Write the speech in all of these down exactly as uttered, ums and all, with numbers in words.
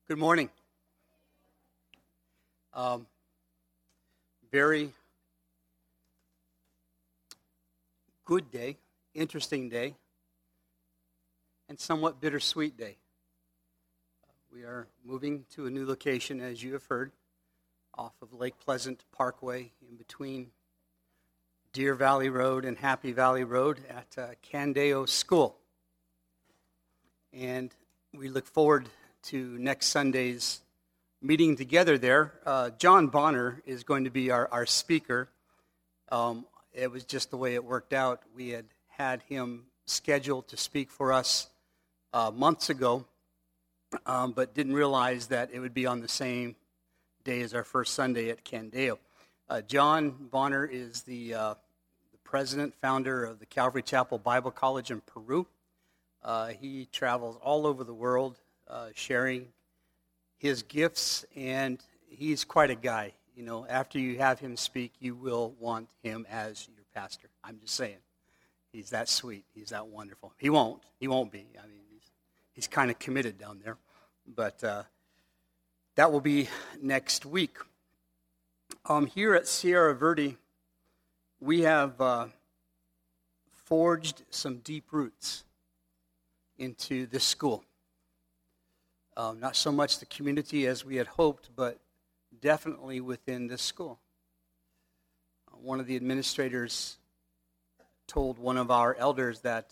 Good morning. Um, very good day, interesting day, and somewhat bittersweet day. We are moving to a new location, as you have heard, off of Lake Pleasant Parkway, in between Deer Valley Road and Happy Valley Road at uh, Candeo School. And we look forward to next Sunday's meeting together there. Uh, John Bonner is going to be our, our speaker. Um, it was just the way it worked out. We had had him scheduled to speak for us uh, months ago, um, but didn't realize that it would be on the same day as our first Sunday at Candeo. Uh, John Bonner is the, uh, the president, founder of the Calvary Chapel Bible College in Peru. Uh, he travels all over the world, Uh, sharing his gifts, and he's quite a guy. You know, after you have him speak, you will want him as your pastor. I'm just saying. He's that sweet. He's that wonderful. He won't. He won't be. I mean, he's, he's kind of committed down there. But uh, that will be next week. Um, here at Sierra Verde, we have uh, forged some deep roots into this school. Um, not so much the community as we had hoped, but definitely within this school. Uh, one of the administrators told one of our elders that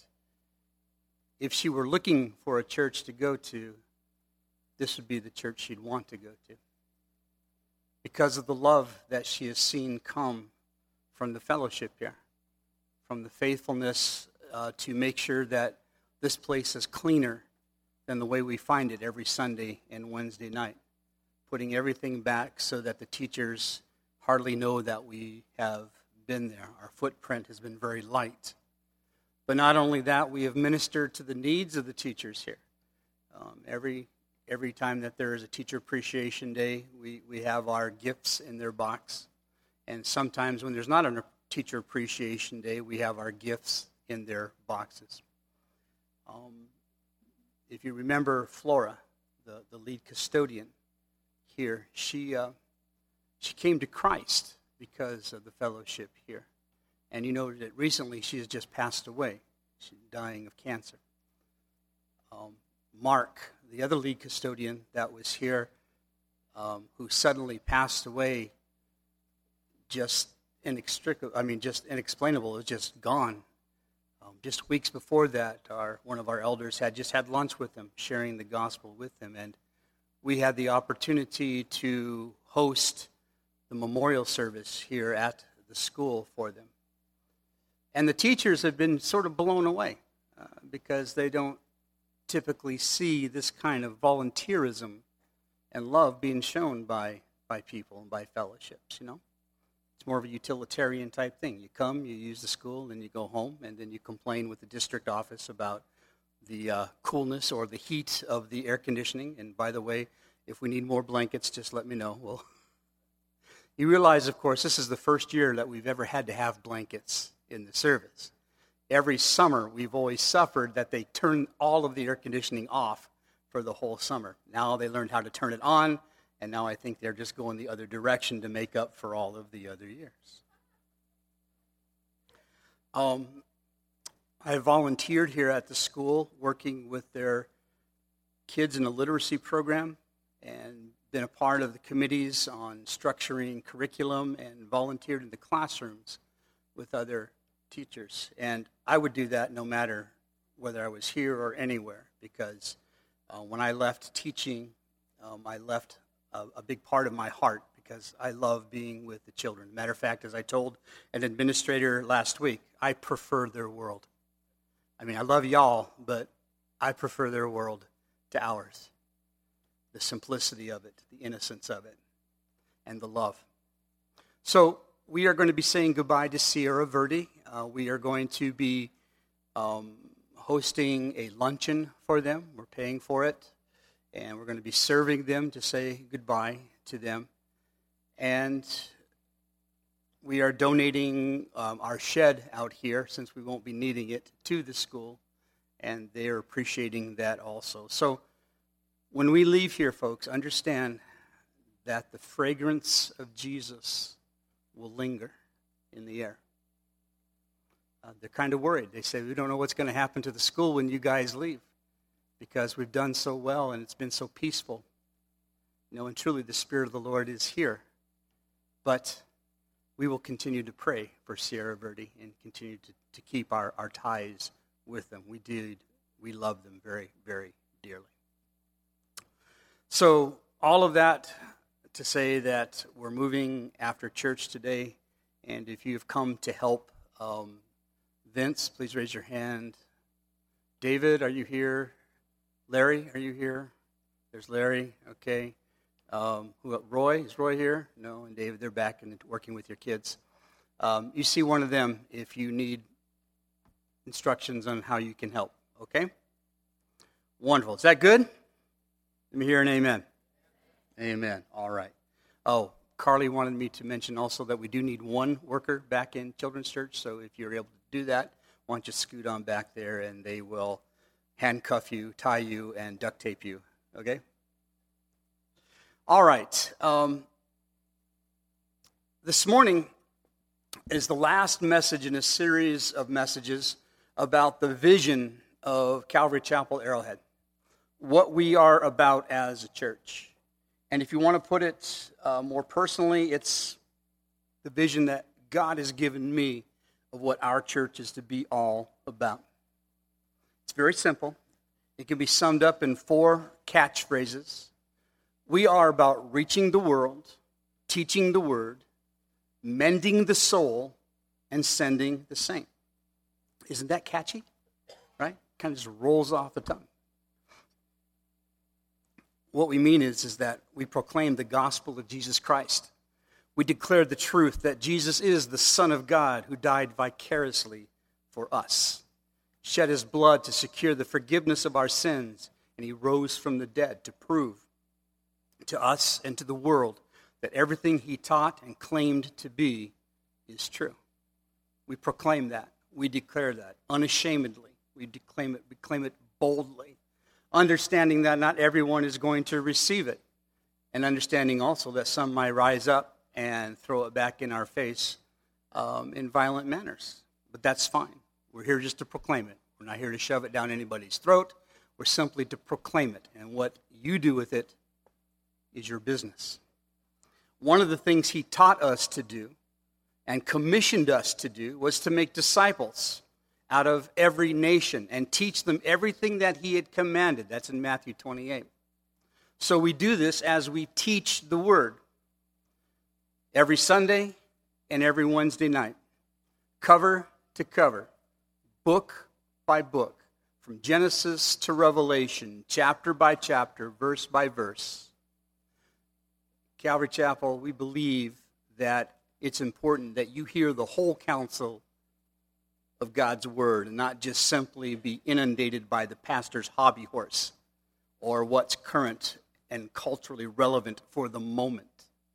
if she were looking for a church to go to, this would be the church she'd want to go to, because of the love that she has seen come from the fellowship here, from the faithfulness uh, to make sure that this place is cleaner than the way we find it every Sunday and Wednesday night, putting everything back so that the teachers hardly know that we have been there. Our footprint has been very light. But not only that, we have ministered to the needs of the teachers here. Um, every every time that there is a Teacher Appreciation Day, we, we have our gifts in their box. And sometimes when there's not a Teacher Appreciation Day, we have our gifts in their boxes. Um, If you remember Flora, the, the lead custodian here, she uh, she came to Christ because of the fellowship here. And you know that recently she has just passed away. She's dying of cancer. Um, Mark, the other lead custodian that was here, um, who suddenly passed away, just inextricable, I mean, just inexplainable, is just gone. Um, just weeks before that, our one of our elders had just had lunch with them, sharing the gospel with them, and we had the opportunity to host the memorial service here at the school for them. And the teachers have been sort of blown away uh, because they don't typically see this kind of volunteerism and love being shown by, by people and by fellowships, you know. It's more of a utilitarian type thing. You come, you use the school, then you go home, and then you complain with the district office about the uh, coolness or the heat of the air conditioning. And by the way, if we need more blankets, just let me know. Well, you realize, of course, this is the first year that we've ever had to have blankets in the service. Every summer, we've always suffered that they turn all of the air conditioning off for the whole summer. Now they learned how to turn it on. And now I think they're just going the other direction to make up for all of the other years. Um, I volunteered here at the school working with their kids in the literacy program and been a part of the committees on structuring curriculum and volunteered in the classrooms with other teachers. And I would do that no matter whether I was here or anywhere, because uh, when I left teaching, um, I left A, a big part of my heart, because I love being with the children. Matter of fact, as I told an administrator last week, I prefer their world. I mean, I love y'all, but I prefer their world to ours. The simplicity of it, the innocence of it, and the love. So we are going to be saying goodbye to Sierra Verde. Uh, we are going to be um, hosting a luncheon for them. We're paying for it. And we're going to be serving them to say goodbye to them. And we are donating um, our shed out here, since we won't be needing it, to the school. And they're appreciating that also. So When we leave here, folks, understand that the fragrance of Jesus will linger in the air. Uh, they're kind of worried. They say, we don't know what's going to happen to the school when you guys leave because we've done so well and it's been so peaceful. You know, and truly the Spirit of the Lord is here. But we will continue to pray for Sierra Verde and continue to, to keep our, our ties with them. We did. We love them very, very dearly. So all of that to say that we're moving after church today, and if you've come to help, um, Vince, please raise your hand. David, are you here? Larry, are you here? There's Larry, okay. Um, who, Roy, is Roy here? No, and David, they're back and working with your kids. Um, you see one of them if you need instructions on how you can help, okay? Wonderful. Is that good? Let me hear an amen. Amen. All right. Oh, Carly wanted me to mention also that we do need one worker back in Children's Church, so if you're able to do that, why don't you scoot on back there and they will handcuff you, tie you, and duct tape you, okay? All right. Um, this morning is the last message in a series of messages about the vision of Calvary Chapel Arrowhead, what we are about as a church. And if you want to put it uh, more personally, it's the vision that God has given me of what our church is to be all about. It's very simple. It can be summed up in four catchphrases. We are about reaching the world, teaching the word, mending the soul, and sending the saint. Isn't that catchy? Right? Kind of just rolls off the tongue. What we mean is, is that we proclaim the gospel of Jesus Christ. We declare the truth that Jesus is the Son of God who died vicariously for us, shed his blood to secure the forgiveness of our sins, and he rose from the dead to prove to us and to the world that everything he taught and claimed to be is true. We proclaim that. We declare that unashamedly. We declaim it, we claim it boldly, understanding that not everyone is going to receive it, and understanding also that some might rise up and throw it back in our face um, in violent manners. But that's fine. We're here just to proclaim it. We're not here to shove it down anybody's throat. We're simply to proclaim it. And what you do with it is your business. One of the things he taught us to do and commissioned us to do was to make disciples out of every nation and teach them everything that he had commanded. That's in Matthew twenty-eight. So we do this as we teach the word. Every Sunday and every Wednesday night, cover to cover, book by book, from Genesis to Revelation, chapter by chapter, verse by verse. Calvary Chapel, we believe that it's important that you hear the whole counsel of God's word and not just simply be inundated by the pastor's hobby horse or what's current and culturally relevant for the moment.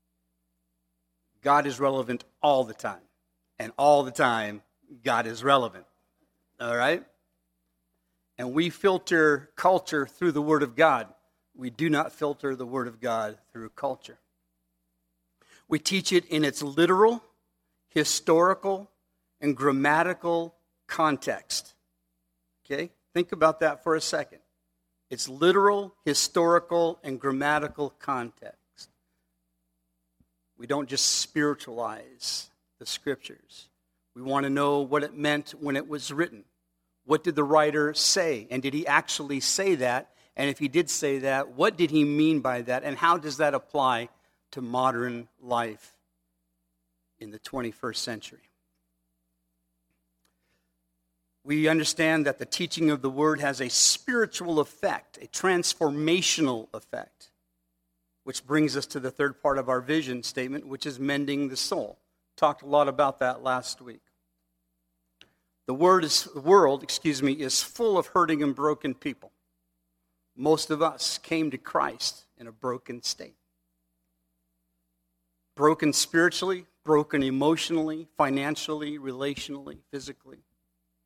God is relevant all the time. And all the time, God is relevant. All right? And we filter culture through the Word of God. We do not filter the Word of God through culture. We teach it in its literal, historical, and grammatical context. Okay? Think about that for a second. It's literal, historical, and grammatical context. We don't just spiritualize the Scriptures. We want to know what it meant when it was written. What did the writer say? And did he actually say that? And if he did say that, what did he mean by that? And how does that apply to modern life in the twenty-first century? We understand that the teaching of the Word has a spiritual effect, a transformational effect. Which brings us to the third part of our vision statement, which is mending the soul. Talked a lot about that last week. The word is, the world, excuse me, is full of hurting and broken people. Most of us came to Christ in a broken state. Broken spiritually, broken emotionally, financially, relationally, physically.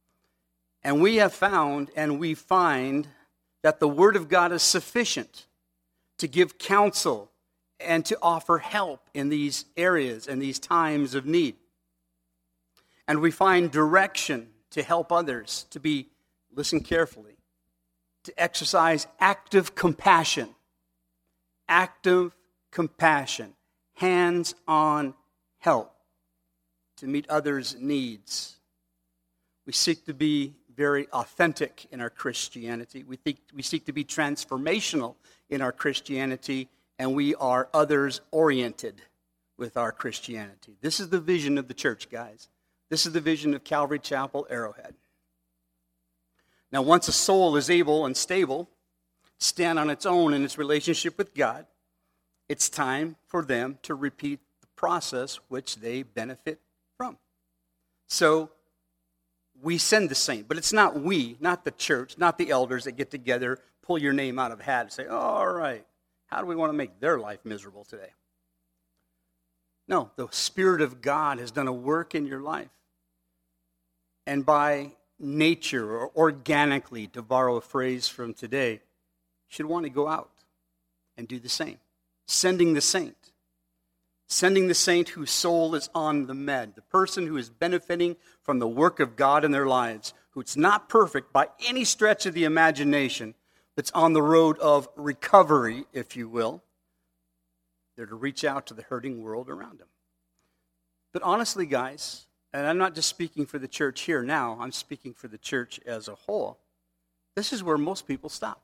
And we have found and we find that the Word of God is sufficient to give counsel, and to offer help in these areas and these times of need. And we find direction to help others, to be, listen carefully, to exercise active compassion. Active compassion. Hands-on help to meet others' needs. We seek to be very authentic in our Christianity. We think we seek to be transformational in our Christianity, and we are others-oriented with our Christianity. This is the vision of the church, guys. This is the vision of Calvary Chapel Arrowhead. Now, once a soul is able and stable to stand on its own in its relationship with God, it's time for them to repeat the process which they benefit from. So, we send the saint, but it's not we, not the church, not the elders that get together, pull your name out of a hat and say, oh, all right, how do we want to make their life miserable today? No, the Spirit of God has done a work in your life. And by nature, or organically, to borrow a phrase from today, you should want to go out and do the same. Sending the saint. Sending the saint whose soul is on the med, the person who is benefiting from the work of God in their lives, who's not perfect by any stretch of the imagination, that's on the road of recovery, if you will. They're to reach out to the hurting world around them. But honestly, guys, and I'm not just speaking for the church here now, I'm speaking for the church as a whole, this is where most people stop.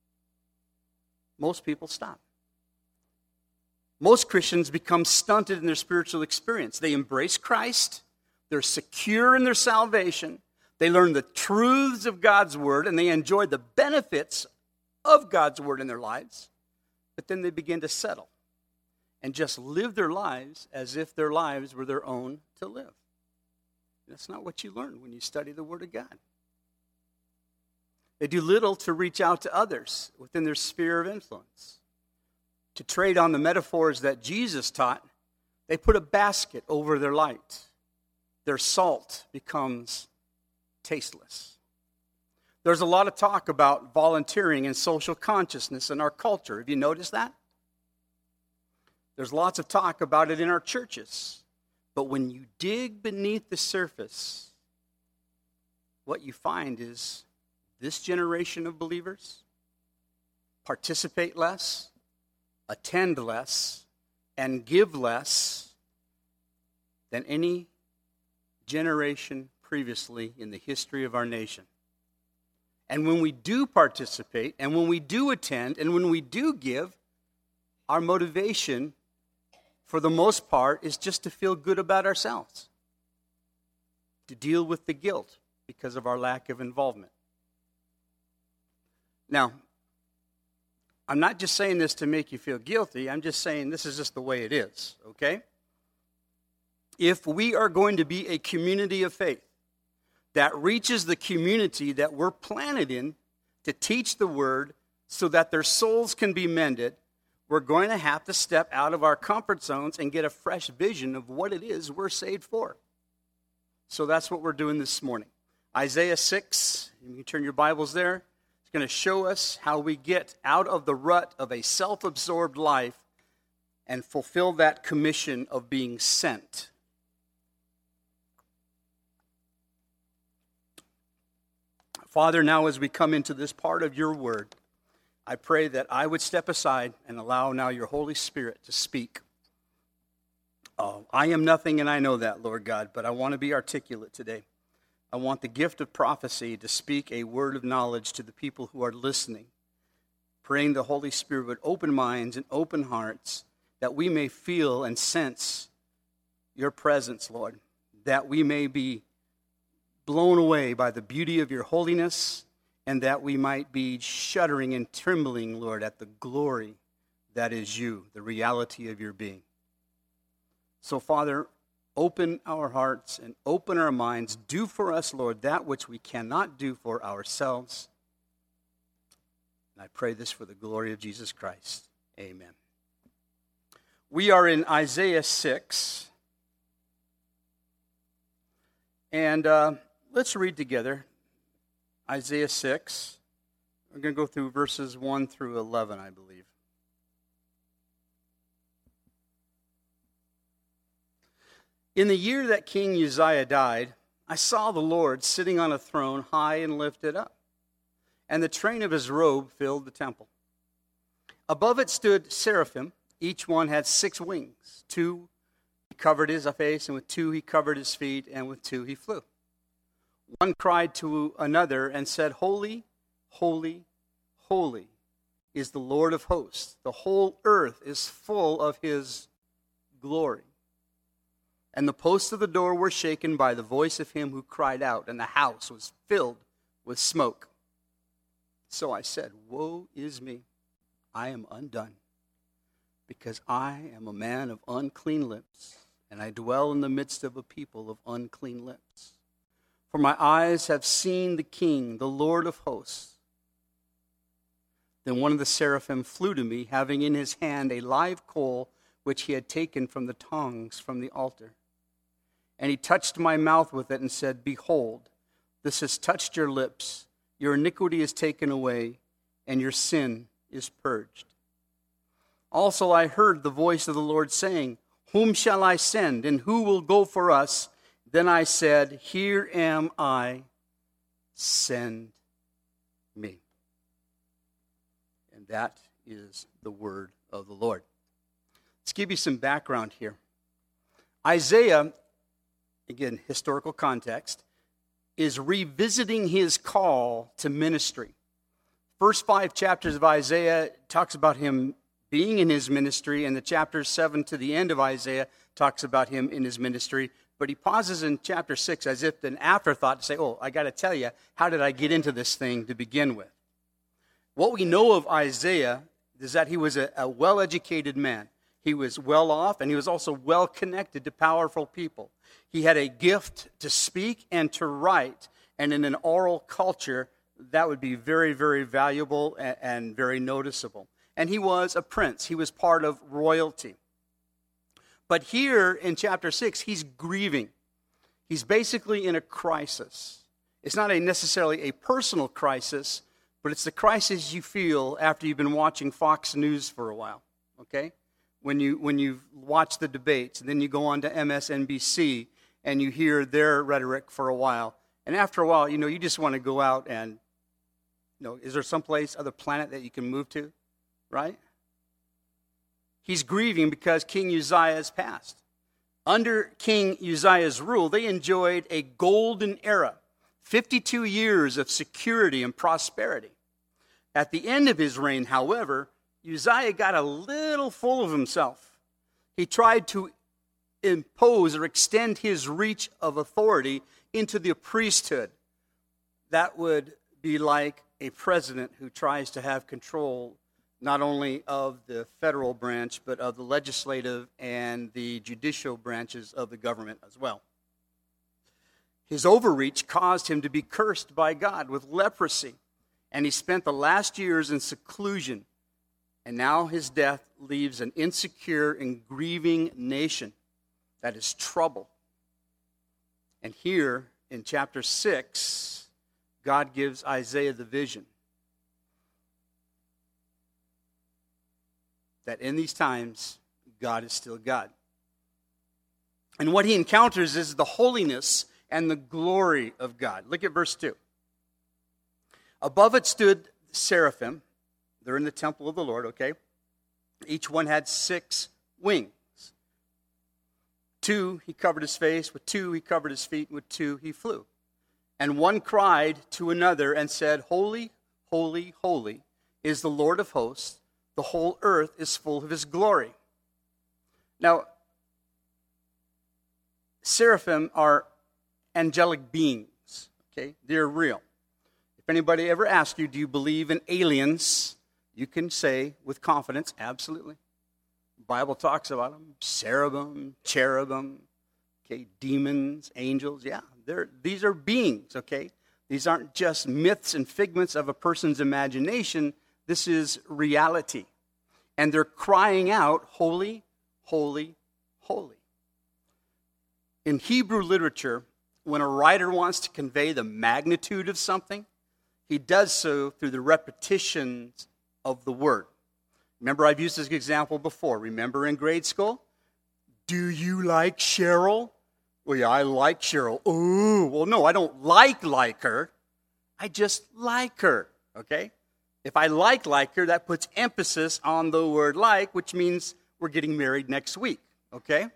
Most people stop. Most Christians become stunted in their spiritual experience. They embrace Christ, they're secure in their salvation, they learn the truths of God's Word, and they enjoy the benefits of God's Word in their lives, but then they begin to settle and just live their lives as if their lives were their own to live. That's not what you learn when you study the Word of God. They do little to reach out to others within their sphere of influence. To trade on the metaphors that Jesus taught, they put a basket over their light. Their salt becomes tasteless. There's a lot of talk about volunteering and social consciousness in our culture. Have you noticed that? There's lots of talk about it in our churches. But when you dig beneath the surface, what you find is this generation of believers participate less, attend less, and give less than any generation previously in the history of our nation. And when we do participate, and when we do attend, and when we do give, our motivation, for the most part, is just to feel good about ourselves, to deal with the guilt because of our lack of involvement. Now, I'm not just saying this to make you feel guilty. I'm just saying this is just the way it is, okay? If we are going to be a community of faith that reaches the community that we're planted in to teach the Word so that their souls can be mended, we're going to have to step out of our comfort zones and get a fresh vision of what it is we're saved for. So that's what we're doing this morning. Isaiah six, you can turn your Bibles there. It's going to show us how we get out of the rut of a self-absorbed life and fulfill that commission of being sent. Father, now as we come into this part of your word, I pray that I would step aside and allow now your Holy Spirit to speak. Oh, I am nothing and I know that, Lord God, but I want to be articulate today. I want the gift of prophecy to speak a word of knowledge to the people who are listening, praying the Holy Spirit would open minds and open hearts that we may feel and sense your presence, Lord, that we may be blown away by the beauty of your holiness, and that we might be shuddering and trembling, Lord, at the glory that is you, the reality of your being. So, Father, open our hearts and open our minds. Do for us, Lord, that which we cannot do for ourselves. And I pray this for the glory of Jesus Christ. Amen. We are in Isaiah six. And uh, let's read together Isaiah six. We're going to go through verses one through eleven, I believe. In the year that King Uzziah died, I saw the Lord sitting on a throne high and lifted up, and the train of his robe filled the temple. Above it stood seraphim. Each one had six wings. Two he covered his face, and with two he covered his feet, and with two he flew. One cried to another and said, Holy, holy, holy is the Lord of hosts. The whole earth is full of his glory. And the posts of the door were shaken by the voice of him who cried out, and the house was filled with smoke. So I said, Woe is me, I am undone, because I am a man of unclean lips, and I dwell in the midst of a people of unclean lips. For my eyes have seen the King, the Lord of hosts. Then one of the seraphim flew to me, having in his hand a live coal, which he had taken from the tongs from the altar. And he touched my mouth with it and said, Behold, this has touched your lips. Your iniquity is taken away, and your sin is purged. Also I heard the voice of the Lord saying, Whom shall I send, and who will go for us? Then I said, Here am I, send me. And that is the word of the Lord. Let's give you some background here. Isaiah, again, historical context, is revisiting his call to ministry. First five chapters of Isaiah talks about him being in his ministry, and the chapters seven to the end of Isaiah talks about him in his ministry. But he pauses in chapter six as if an afterthought to say, oh, I got to tell you, how did I get into this thing to begin with? What we know of Isaiah is that he was a, a well-educated man. He was well off, and he was also well connected to powerful people. He had a gift to speak and to write, and in an oral culture, that would be very, very valuable and, and very noticeable. And he was a prince. He was part of royalty. But here in chapter six, he's grieving. He's basically in a crisis. It's not a necessarily a personal crisis, but it's the crisis you feel after you've been watching Fox News for a while, okay? When you when you watch the debates, and then you go on to M S N B C, and you hear their rhetoric for a while. And after a while, you know, you just want to go out and, you know, is there someplace, other planet that you can move to, right? He's grieving because King Uzziah has passed. Under King Uzziah's rule, they enjoyed a golden era, fifty-two years of security and prosperity. At the end of his reign, however, Uzziah got a little full of himself. He tried to impose or extend his reach of authority into the priesthood. That would be like a president who tries to have control not only of the federal branch, but of the legislative and the judicial branches of the government as well. His overreach caused him to be cursed by God with leprosy, and he spent the last years in seclusion. And now his death leaves an insecure and grieving nation that is troubled. And here in chapter six, God gives Isaiah the vision that in these times, God is still God. And what he encounters is the holiness and the glory of God. Look at verse two. Above it stood seraphim. They're in the temple of the Lord, okay? Each one had six wings. Two, he covered his face. With two, he covered his feet. With two, he flew. And one cried to another and said, Holy, holy, holy is the Lord of hosts. The whole earth is full of his glory. Now, seraphim are angelic beings, okay? They're real. If anybody ever asks you, do you believe in aliens? You can say with confidence, absolutely. The Bible talks about them, cherubim, cherubim, okay, demons, angels. Yeah, they're, these are beings, okay? These aren't just myths and figments of a person's imagination. This is reality. And they're crying out, holy, holy, holy. In Hebrew literature, when a writer wants to convey the magnitude of something, he does so through the repetitions of the word. Remember, I've used this example before. Remember in grade school? Do you like Cheryl? Well, yeah, I like Cheryl. Ooh, well, no, I don't like like her. I just like her, okay? If I like like her, that puts emphasis on the word like, which means we're getting married next week, okay?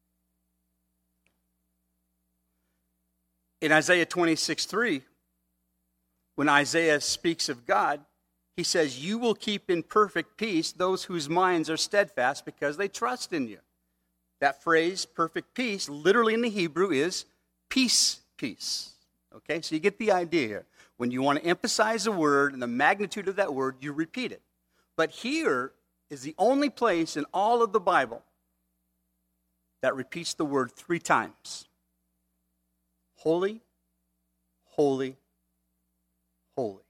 In Isaiah twenty-six three, when Isaiah speaks of God, he says, you will keep in perfect peace those whose minds are steadfast because they trust in you. That phrase, perfect peace, literally in the Hebrew is peace, peace. Okay, so you get the idea here. When you want to emphasize a word and the magnitude of that word, you repeat it. But here is the only place in all of the Bible that repeats the word three times. Holy, holy, holy.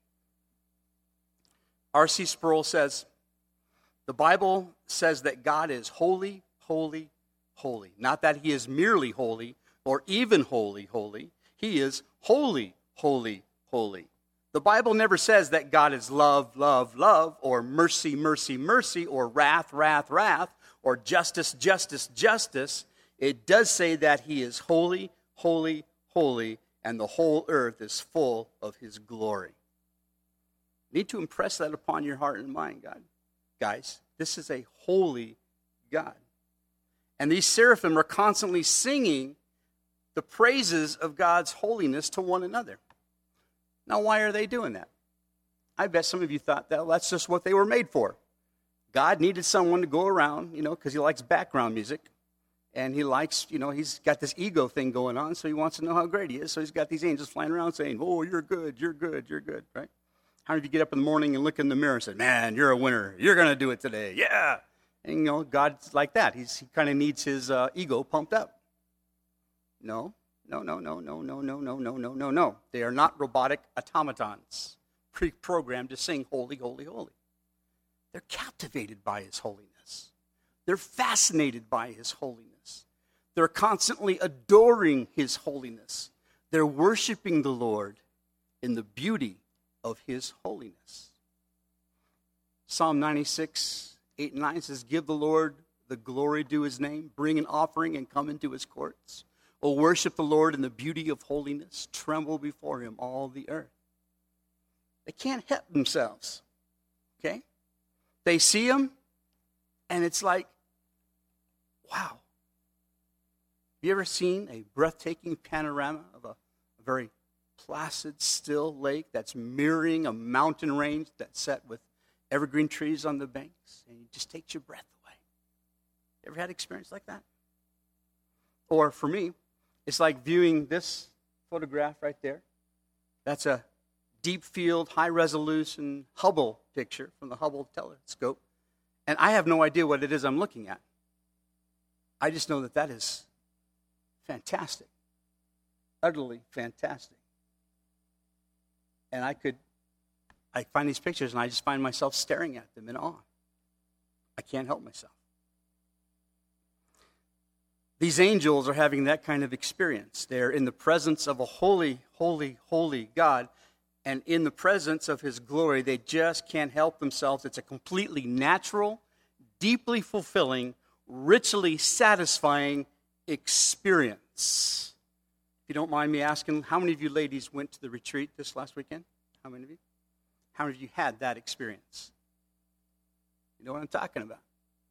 R C Sproul says, the Bible says that God is holy, holy, holy. Not that he is merely holy or even holy, holy. He is holy, holy, holy. The Bible never says that God is love, love, love, or mercy, mercy, mercy, or wrath, wrath, wrath, or justice, justice, justice. It does say that he is holy, holy, holy, and the whole earth is full of his glory. You need to impress that upon your heart and mind, God. Guys, this is a holy God. And these seraphim are constantly singing the praises of God's holiness to one another. Now, why are they doing that? I bet some of you thought that well, that's just what they were made for. God needed someone to go around, you know, because he likes background music. And he likes, you know, he's got this ego thing going on, so he wants to know how great he is. So he's got these angels flying around saying, oh, you're good, you're good, you're good, right? How many of you get up in the morning and look in the mirror and say, man, you're a winner. You're going to do it today. Yeah. And, you know, God's like that. He's, he kind of needs his uh, ego pumped up. No, no, no, no, no, no, no, no, no, no, no, no. They are not robotic automatons pre-programmed to sing holy, holy, holy. They're captivated by his holiness. They're fascinated by his holiness. They're constantly adoring his holiness. They're worshiping the Lord in the beauty of his holiness. Psalm ninety-six, eight and nine says, give the Lord the glory due his name, bring an offering and come into his courts. O worship the Lord in the beauty of holiness, tremble before him all the earth. They can't help themselves, okay? They see him, and it's like, wow. Have you ever seen a breathtaking panorama of a, a very placid, still lake that's mirroring a mountain range that's set with evergreen trees on the banks, and it just takes your breath away? Ever had experience like that? Or for me, it's like viewing this photograph right there. That's a deep field, high resolution Hubble picture from the Hubble telescope, and I have no idea what it is I'm looking at. I just know that that is fantastic, utterly fantastic. And I could, I find these pictures and I just find myself staring at them in awe. I can't help myself. These angels are having that kind of experience. They're in the presence of a holy, holy, holy God. And in the presence of his glory, they just can't help themselves. It's a completely natural, deeply fulfilling, richly satisfying experience. If you don't mind me asking, how many of you ladies went to the retreat this last weekend? How many of you? How many of you had that experience? You know what I'm talking about.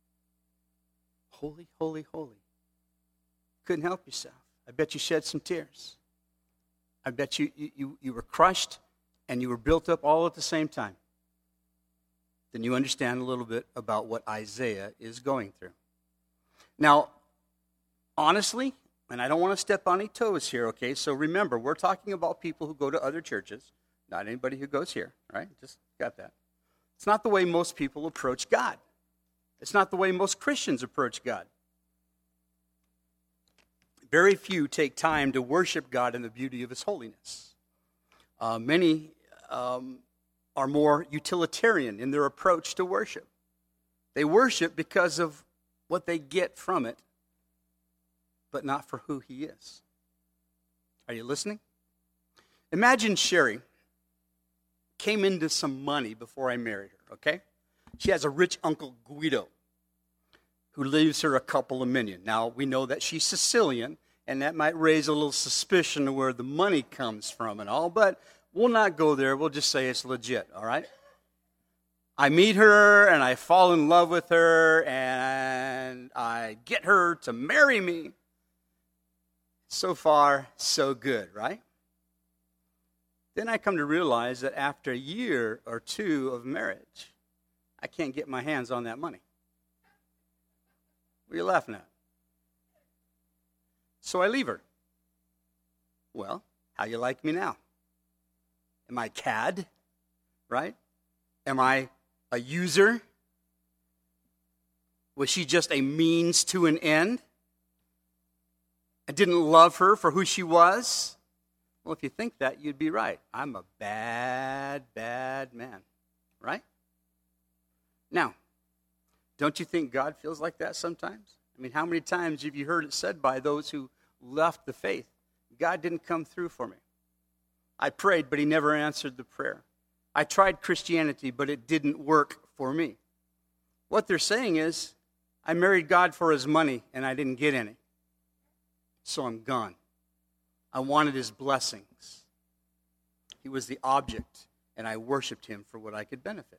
Holy, holy, holy. Couldn't help yourself. I bet you shed some tears. I bet you, you, you were crushed and you were built up all at the same time. Then you understand a little bit about what Isaiah is going through. Now, honestly, and I don't want to step on any toes here, okay? So remember, we're talking about people who go to other churches, not anybody who goes here, right? Just got that. It's not the way most people approach God. It's not the way most Christians approach God. Very few take time to worship God in the beauty of his holiness. Uh, many um, are more utilitarian in their approach to worship. They worship because of what they get from it, but not for who he is. Are you listening? Imagine Sherry came into some money before I married her, okay? She has a rich uncle Guido who leaves her a couple of million. Now, we know that she's Sicilian, and that might raise a little suspicion of where the money comes from and all, but we'll not go there. We'll just say it's legit, all right? I meet her, and I fall in love with her, and I get her to marry me. So far, so good, right? Then I come to realize that after a year or two of marriage, I can't get my hands on that money. What are you laughing at? So I leave her. Well, how you like me now? Am I cad? Right? Am I a user? Was she just a means to an end? I didn't love her for who she was? Well, if you think that, you'd be right. I'm a bad, bad man. Right? Now, don't you think God feels like that sometimes? I mean, how many times have you heard it said by those who left the faith, God didn't come through for me. I prayed, but he never answered the prayer. I tried Christianity, but it didn't work for me. What they're saying is, I married God for his money, and I didn't get any. So I'm gone. I wanted his blessings. He was the object, and I worshiped him for what I could benefit.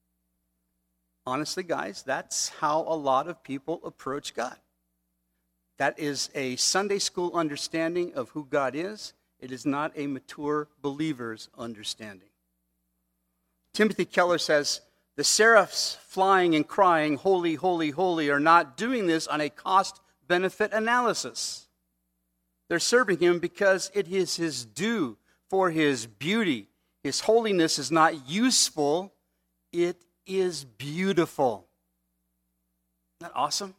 Honestly, guys, that's how a lot of people approach God. That is a Sunday school understanding of who God is. It is not a mature believer's understanding. Timothy Keller says, the seraphs flying and crying, holy, holy, holy, are not doing this on a cost-benefit analysis. They're serving him because it is his due for his beauty. His holiness is not useful, it is beautiful. Isn't that awesome?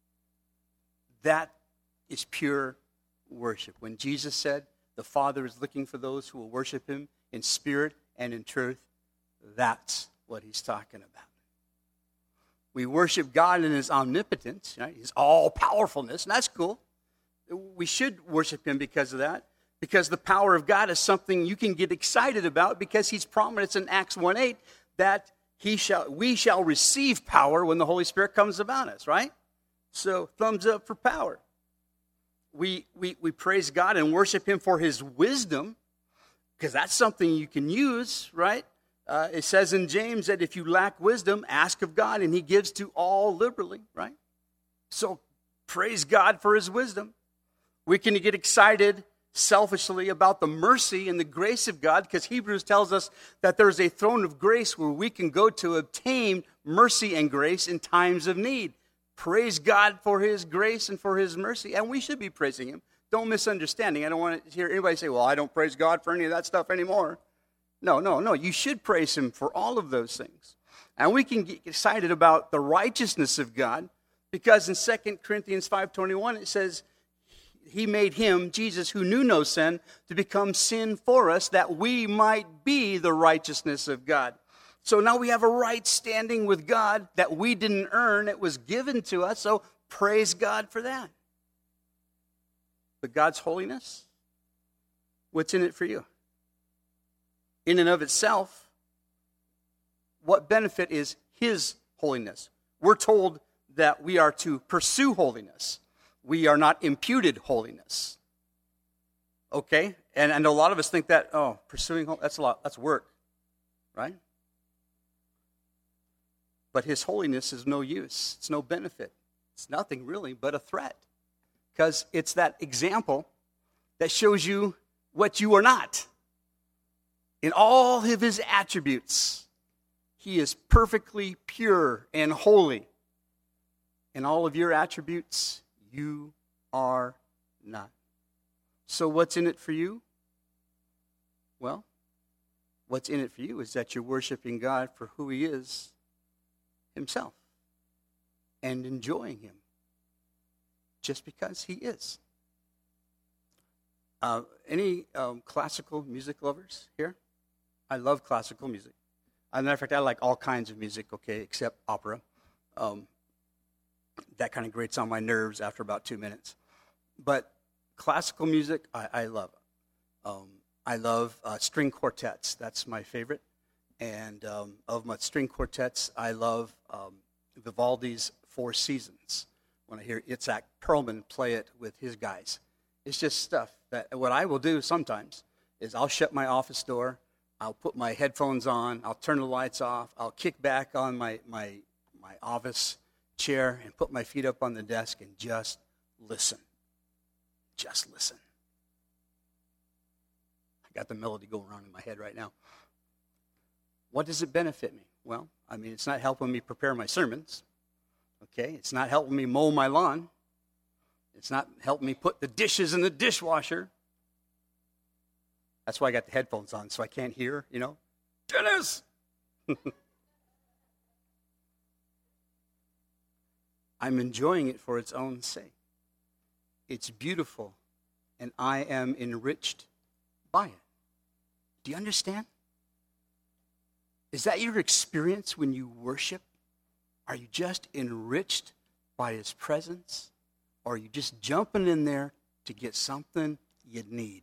That is pure worship. When Jesus said the Father is looking for those who will worship him in spirit and in truth, that's what he's talking about. We worship God in his omnipotence, right? His all-powerfulness, and that's cool. We should worship him because of that, because the power of God is something you can get excited about because he's promised in Acts one eight that he shall, we shall receive power when the Holy Spirit comes about us, right? So thumbs up for power. We, we, we praise God and worship him for his wisdom because that's something you can use, right? Uh, it says in James that if you lack wisdom, ask of God, and he gives to all liberally, right? So praise God for his wisdom. We can get excited selfishly about the mercy and the grace of God because Hebrews tells us that there's a throne of grace where we can go to obtain mercy and grace in times of need. Praise God for his grace and for his mercy, and we should be praising him. Don't misunderstand me. I don't want to hear anybody say, well, I don't praise God for any of that stuff anymore. No, no, no. You should praise him for all of those things. And we can get excited about the righteousness of God because in Second Corinthians five twenty-one it says, he made him, Jesus, who knew no sin, to become sin for us that we might be the righteousness of God. So now we have a right standing with God that we didn't earn. It was given to us, so praise God for that. But God's holiness, what's in it for you? In and of itself, what benefit is his holiness? We're told that we are to pursue holiness. We are not imputed holiness. Okay? And, and a lot of us think that, oh, pursuing holiness, that's a lot, that's work. Right? But his holiness is no use. It's no benefit. It's nothing really but a threat. Because it's that example that shows you what you are not. In all of his attributes, he is perfectly pure and holy. In all of your attributes, you are not. So what's in it for you? Well, what's in it for you is that you're worshiping God for who he is himself and enjoying him just because he is. Uh, any um, classical music lovers here? I love classical music. As a matter of fact, I like all kinds of music, okay, except opera. Um, that kind of grates on my nerves after about two minutes. But classical music, I, I love. Um, I love uh, string quartets. That's my favorite. And um, of my string quartets, I love um, Vivaldi's Four Seasons. When I hear Itzhak Perlman play it with his guys, It's just stuff that what I will do sometimes is I'll shut my office door, I'll put my headphones on, I'll turn the lights off, I'll kick back on my, my, my office chair and put my feet up on the desk and just listen. Just listen. I got the melody going on in my head right now. What does it benefit me? Well, I mean, it's not helping me prepare my sermons. Okay? It's not helping me mow my lawn. It's not helping me put the dishes in the dishwasher. That's why I got the headphones on, so I can't hear, you know. Dennis! I'm enjoying it for its own sake. It's beautiful, and I am enriched by it. Do you understand? Is that your experience when you worship? Are you just enriched by his presence? Or are you just jumping in there to get something you need?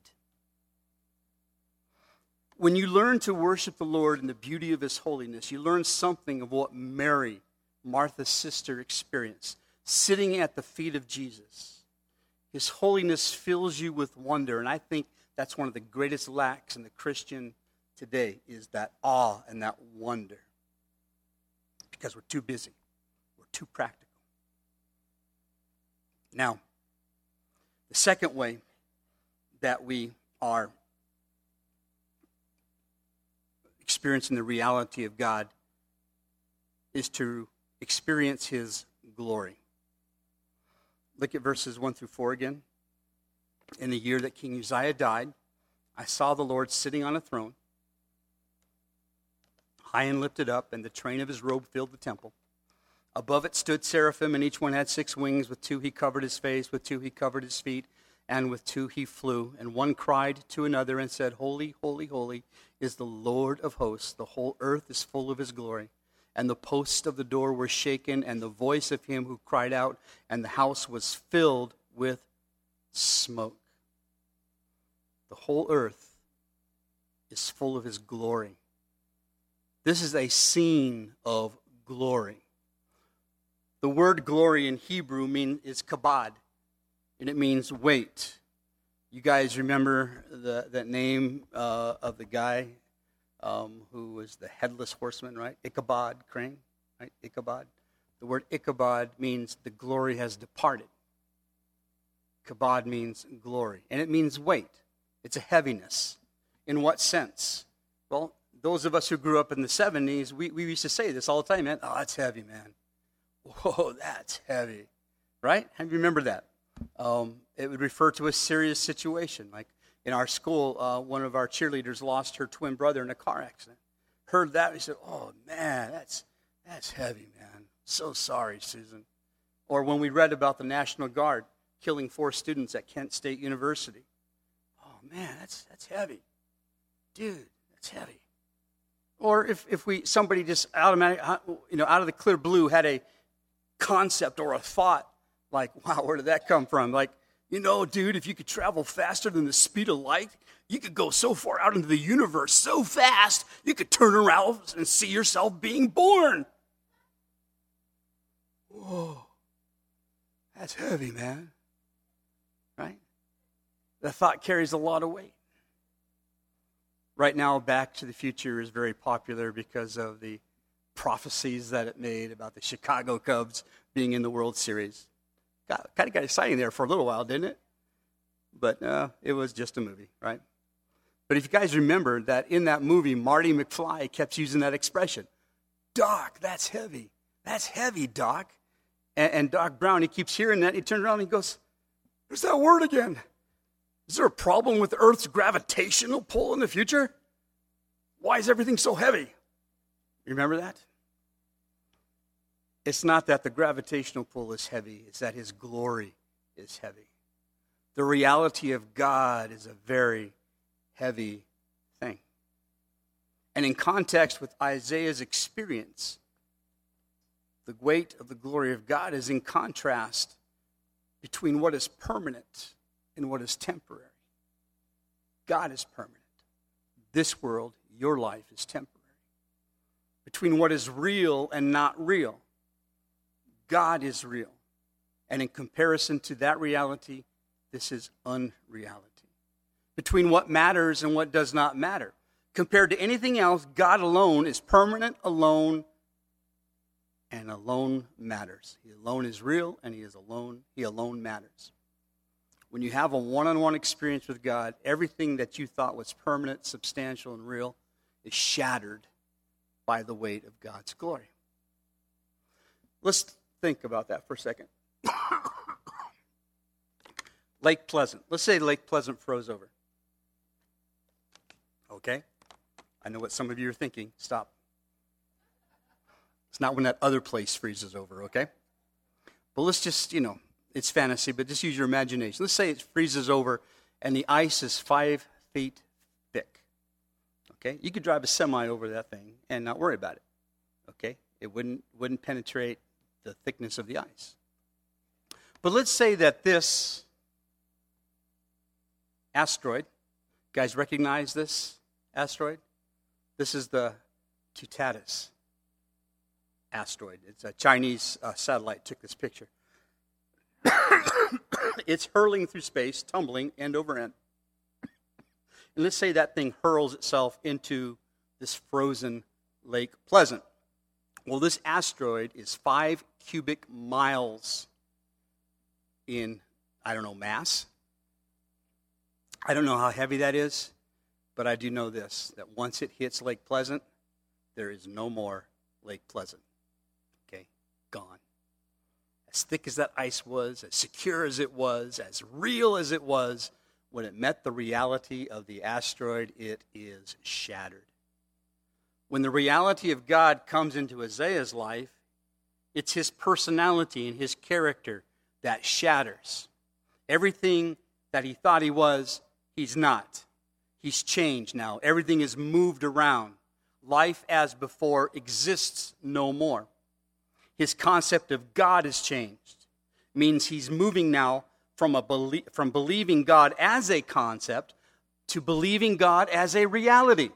When you learn to worship the Lord in the beauty of his holiness, you learn something of what Mary, Martha's sister, experienced, sitting at the feet of Jesus. His holiness fills you with wonder, and I think that's one of the greatest lacks in the Christian today, is that awe and that wonder. Because we're too busy. We're too practical. Now, the second way that we are experiencing the reality of God is to experience his glory. Look at verses one through four again. In the year that King Uzziah died, I saw the Lord sitting on a throne, high and lifted up, and the train of his robe filled the temple. Above it stood seraphim, and each one had six wings. With two he covered his face, with two he covered his feet, and with two he flew. And one cried to another and said, Holy, holy, holy is the Lord of hosts. The whole earth is full of his glory. And the posts of the door were shaken, and the voice of him who cried out, and the house was filled with smoke. The whole earth is full of his glory. This is a scene of glory. The word glory in Hebrew mean, is kabod, and it means weight. You guys remember the, that name uh, of the guy um, who was the headless horseman, right? Ichabod Crane, right? Ichabod. The word Ichabod means the glory has departed. Kabod means glory, and it means weight. It's a heaviness. In what sense? Well, those of us who grew up in the seventies, we, we used to say this all the time, man. Oh, that's heavy, man. Whoa, that's heavy, right? How do you remember that? Um, it would refer to a serious situation. Like in our school, uh, one of our cheerleaders lost her twin brother in a car accident. Heard that, he said, oh, man, that's that's heavy, man. So sorry, Susan. Or when we read about the National Guard killing four students at Kent State University. Oh, man, that's that's heavy. Dude, that's heavy. Or if, if we somebody just automatic, you know, out of the clear blue had a concept or a thought like, wow, where did that come from? Like, you know, dude, if you could travel faster than the speed of light, you could go so far out into the universe so fast, you could turn around and see yourself being born. Whoa, that's heavy, man. Right? The thought carries a lot of weight. Right now, Back to the Future is very popular because of the prophecies that it made about the Chicago Cubs being in the World Series. Got, kind of got exciting there for a little while, didn't it? But uh, it was just a movie, right? But if you guys remember that in that movie, Marty McFly kept using that expression, Doc, that's heavy. That's heavy, Doc. And, and Doc Brown, he keeps hearing that. He turns around and he goes, there's that word again. Is there a problem with Earth's gravitational pull in the future? Why is everything so heavy? You remember that? It's not that the gravitational pull is heavy. It's that his glory is heavy. The reality of God is a very heavy thing. And in context with Isaiah's experience, the weight of the glory of God is in contrast between what is permanent and what is temporary. God is permanent. This world, your life, is temporary. Between what is real and not real, God is real. And in comparison to that reality, This is unreality. Between what matters and what does not matter. Compared to anything else, God alone is permanent, alone, and alone matters. He alone is real, and he is alone. He alone matters. When you have a one-on-one experience with God, everything that you thought was permanent, substantial, and real is shattered by the weight of God's glory. Let's think about that for a second. Lake Pleasant. Let's say Lake Pleasant froze over. Okay? I know what some of you are thinking. Stop. It's not when that other place freezes over, okay? But let's just, you know, it's fantasy, but just use your imagination. Let's say it freezes over and the ice is five feet thick. Okay? You could drive a semi over that thing and not worry about it. Okay? It wouldn't wouldn't penetrate the thickness of the ice. But let's say that this asteroid, guys recognize this asteroid? This is the Tutatis asteroid. It's a Chinese uh, satellite took this picture. It's hurling through space, tumbling end over end. And let's say that thing hurls itself into this frozen Lake Pleasant. Well, this asteroid is five cubic miles in, I don't know, mass. I don't know how heavy that is, but I do know this, that once it hits Lake Pleasant, there is no more Lake Pleasant. Okay? Gone. As thick as that ice was, as secure as it was, as real as it was, when it met the reality of the asteroid, it is shattered. When the reality of God comes into Isaiah's life, it's his personality and his character that shatters. Everything that he thought he was, he's not. He's changed now. Everything is moved around. Life as before exists no more. His concept of God has changed. It means he's moving now from a belie- from believing God as a concept to believing God as a reality.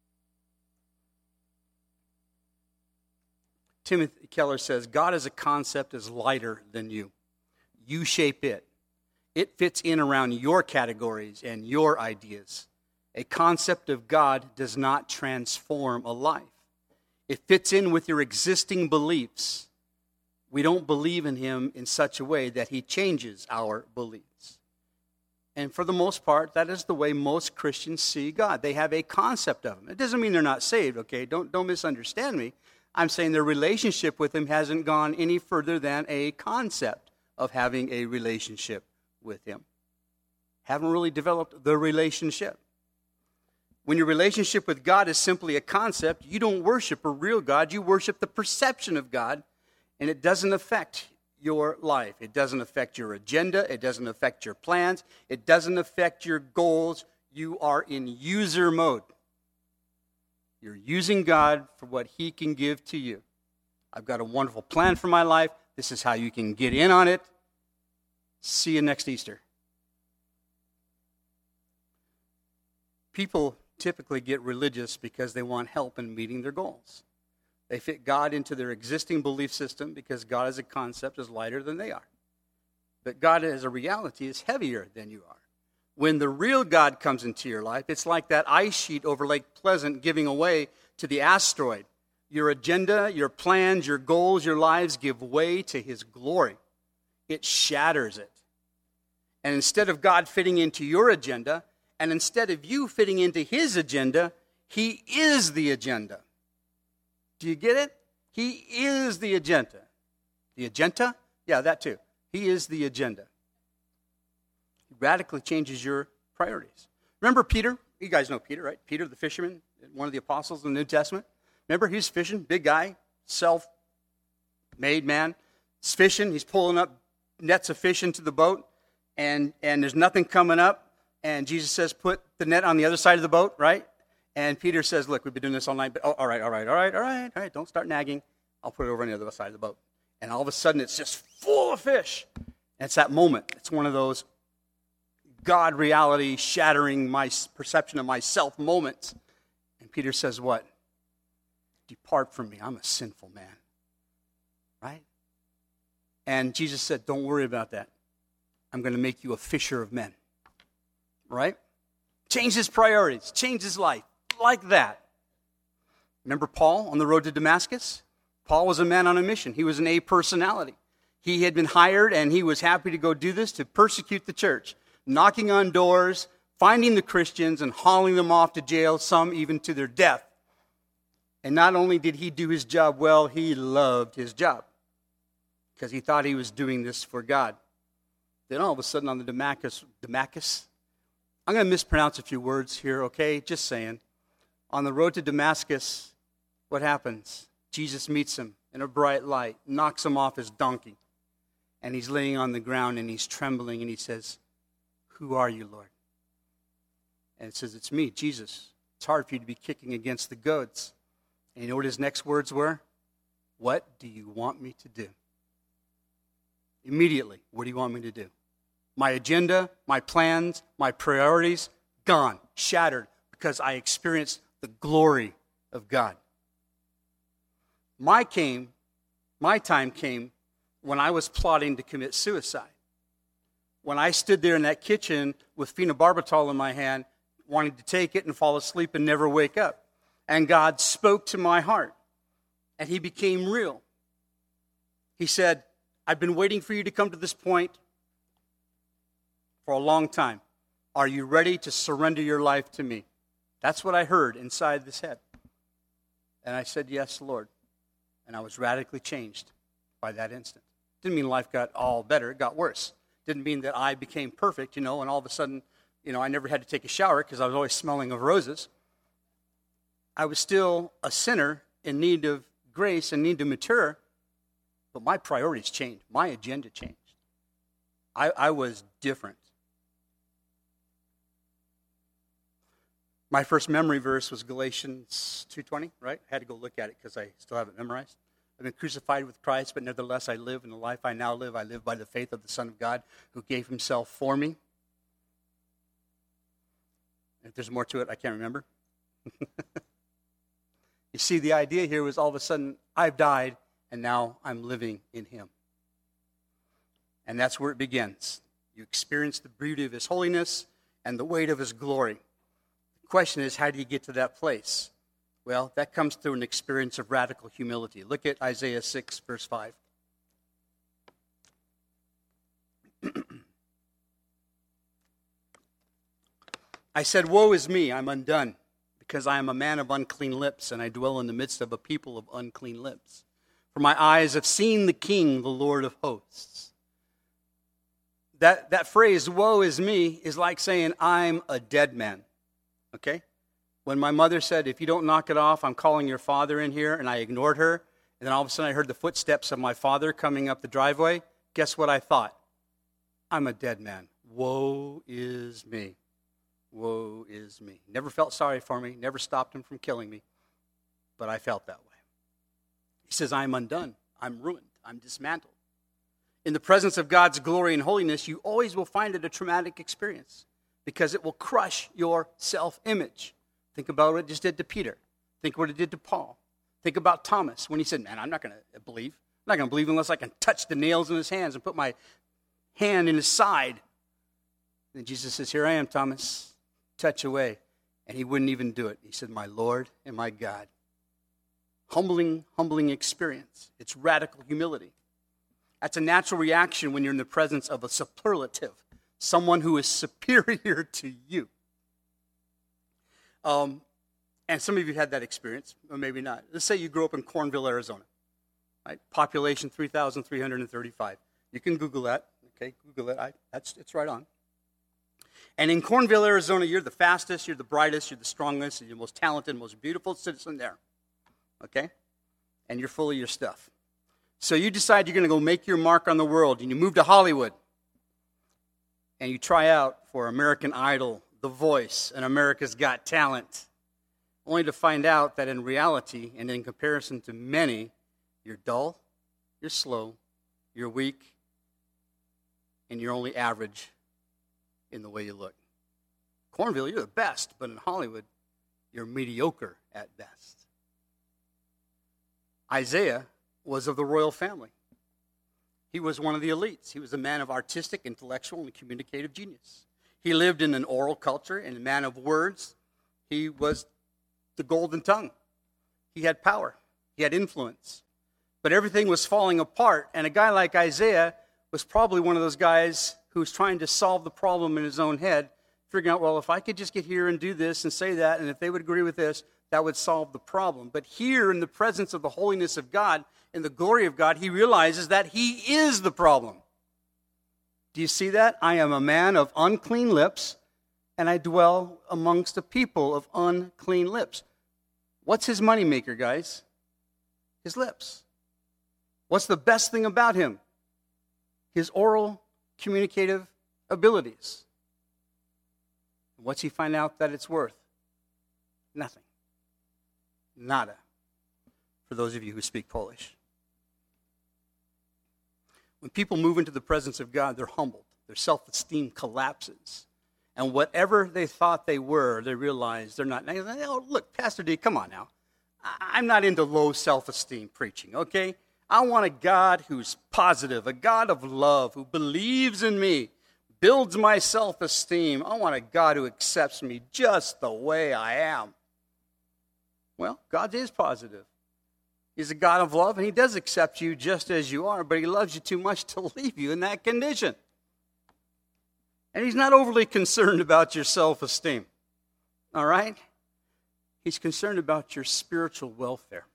Timothy Keller says, God as a concept is lighter than you. You shape it. It fits in around your categories and your ideas. A concept of God does not transform a life. It fits in with your existing beliefs. We don't believe in him in such a way that he changes our beliefs. And for the most part, that is the way most Christians see God. They have a concept of him. It doesn't mean they're not saved, okay? Don't, don't misunderstand me. I'm saying their relationship with him hasn't gone any further than a concept of having a relationship with him. Haven't really developed the relationship. When your relationship with God is simply a concept, you don't worship a real God. You worship the perception of God, and it doesn't affect your life. It doesn't affect your agenda. It doesn't affect your plans. It doesn't affect your goals. You are in user mode. You're using God for what he can give to you. I've got a wonderful plan for my life. This is how you can get in on it. See you next Easter. People typically get religious because they want help in meeting their goals. They fit God into their existing belief system because God as a concept is lighter than they are. But God as a reality is heavier than you are. When the real God comes into your life, it's like that ice sheet over Lake Pleasant giving away to the asteroid. Your agenda, your plans, your goals, your lives give way to his glory. It shatters it. And instead of God fitting into your agenda, and instead of you fitting into his agenda, he is the agenda. Do you get it? He is the agenda. The agenda? Yeah, that too. He is the agenda. He radically changes your priorities. Remember Peter? You guys know Peter, right? Peter the fisherman, one of the apostles in the New Testament. Remember, he's fishing, big guy, self-made man. He's fishing, he's pulling up nets of fish into the boat, and, and there's nothing coming up. And Jesus says, put the net on the other side of the boat, right? And Peter says, look, we've been doing this all night, but oh, all right, all right, all right, all right, all right, don't start nagging. I'll put it over on the other side of the boat. And all of a sudden, it's just full of fish. And it's that moment. It's one of those God reality shattering my perception of myself moments. And Peter says what? Depart from me. I'm a sinful man. Right? And Jesus said, don't worry about that. I'm going to make you a fisher of men. Right? Change his priorities, change his life, like that. Remember Paul on the road to Damascus? Paul was a man on a mission. He was an A personality. He had been hired, and he was happy to go do this to persecute the church, knocking on doors, finding the Christians, and hauling them off to jail, some even to their death. And not only did he do his job well, he loved his job because he thought he was doing this for God. Then all of a sudden on the Damascus, Damascus, I'm going to mispronounce a few words here, okay? Just saying. On the road to Damascus, what happens? Jesus meets him in a bright light, knocks him off his donkey, and he's laying on the ground and he's trembling and he says, "Who are you, Lord?" And it says, "It's me, Jesus. It's hard for you to be kicking against the goads." And you know what his next words were? "What do you want me to do?" Immediately, what do you want me to do? My agenda, my plans, my priorities, gone, shattered, because I experienced the glory of God. My came, my time came when I was plotting to commit suicide. When I stood there in that kitchen with phenobarbital in my hand, wanting to take it and fall asleep and never wake up. And God spoke to my heart, and he became real. He said, "I've been waiting for you to come to this point for a long time. Are you ready to surrender your life to me?" That's what I heard inside this head. And I said, "Yes, Lord." And I was radically changed by that instant. Didn't mean life got all better, it got worse. Didn't mean that I became perfect, you know, and all of a sudden, you know, I never had to take a shower because I was always smelling of roses. I was still a sinner in need of grace and need to mature, but my priorities changed. My agenda changed. I, I was different. My first memory verse was Galatians two twenty, right? I had to go look at it because I still have it memorized. I've been crucified with Christ, but nevertheless I live, and the life I now live, I live by the faith of the Son of God who gave himself for me. If there's more to it, I can't remember. You see, the idea here was all of a sudden, I've died, and now I'm living in him. And that's where it begins. You experience the beauty of his holiness and the weight of his glory. The question is, how do you get to that place? Well, that comes through an experience of radical humility. Look at Isaiah six, verse five. I said, "Woe is me, I'm undone, because I am a man of unclean lips, and I dwell in the midst of a people of unclean lips. For my eyes have seen the King, the Lord of hosts." That, that phrase, "woe is me," is like saying, I'm a dead man. Okay? When my mother said, "If you don't knock it off, I'm calling your father in here," and I ignored her, and then all of a sudden I heard the footsteps of my father coming up the driveway, guess what I thought? I'm a dead man. Woe is me. Woe is me. Never felt sorry for me, never stopped him from killing me, but I felt that way. He says, I'm undone, I'm ruined, I'm dismantled. In the presence of God's glory and holiness, you always will find it a traumatic experience because it will crush your self-image. Think about what it just did to Peter. Think what it did to Paul. Think about Thomas when he said, "Man, I'm not going to believe. I'm not going to believe unless I can touch the nails in his hands and put my hand in his side." And Jesus says, "Here I am, Thomas. Touch away." And he wouldn't even do it. He said, "My Lord and my God." Humbling, humbling experience. It's radical humility. That's a natural reaction when you're in the presence of a superlative, someone who is superior to you. Um, and some of you had that experience, or maybe not. Let's say you grew up in Cornville, Arizona. Right? Population three thousand three hundred thirty-five. You can Google that. Okay, Google it. I, that's it's right on. And in Cornville, Arizona, you're the fastest, you're the brightest, you're the strongest, you're the most talented, most beautiful citizen there. Okay? And you're full of your stuff. So you decide you're going to go make your mark on the world, and you move to Hollywood. And you try out for American Idol, The Voice, and America's Got Talent, only to find out that in reality, and in comparison to many, you're dull, you're slow, you're weak, and you're only average in the way you look. Cornville, you're the best, but in Hollywood, you're mediocre at best. Isaiah was of the royal family. He was one of the elites. He was a man of artistic, intellectual, and communicative genius. He lived in an oral culture and a man of words. He was the golden tongue. He had power. He had influence. But everything was falling apart, and a guy like Isaiah was probably one of those guys who was trying to solve the problem in his own head, figuring out, well, if I could just get here and do this and say that, and if they would agree with this, that would solve the problem. But here, in the presence of the holiness of God, in the glory of God, he realizes that he is the problem. Do you see that? I am a man of unclean lips, and I dwell amongst a people of unclean lips. What's his moneymaker, guys? His lips. What's the best thing about him? His oral communicative abilities. What's he find out that it's worth? Nothing. Nada. For those of you who speak Polish. When people move into the presence of God, they're humbled. Their self-esteem collapses. And whatever they thought they were, they realize they're not. Oh, look, Pastor D, come on now. I'm not into low self-esteem preaching, okay? I want a God who's positive, a God of love, who believes in me, builds my self-esteem. I want a God who accepts me just the way I am. Well, God is positive. He's a God of love, and he does accept you just as you are, but he loves you too much to leave you in that condition. And he's not overly concerned about your self-esteem, all right? He's concerned about your spiritual welfare.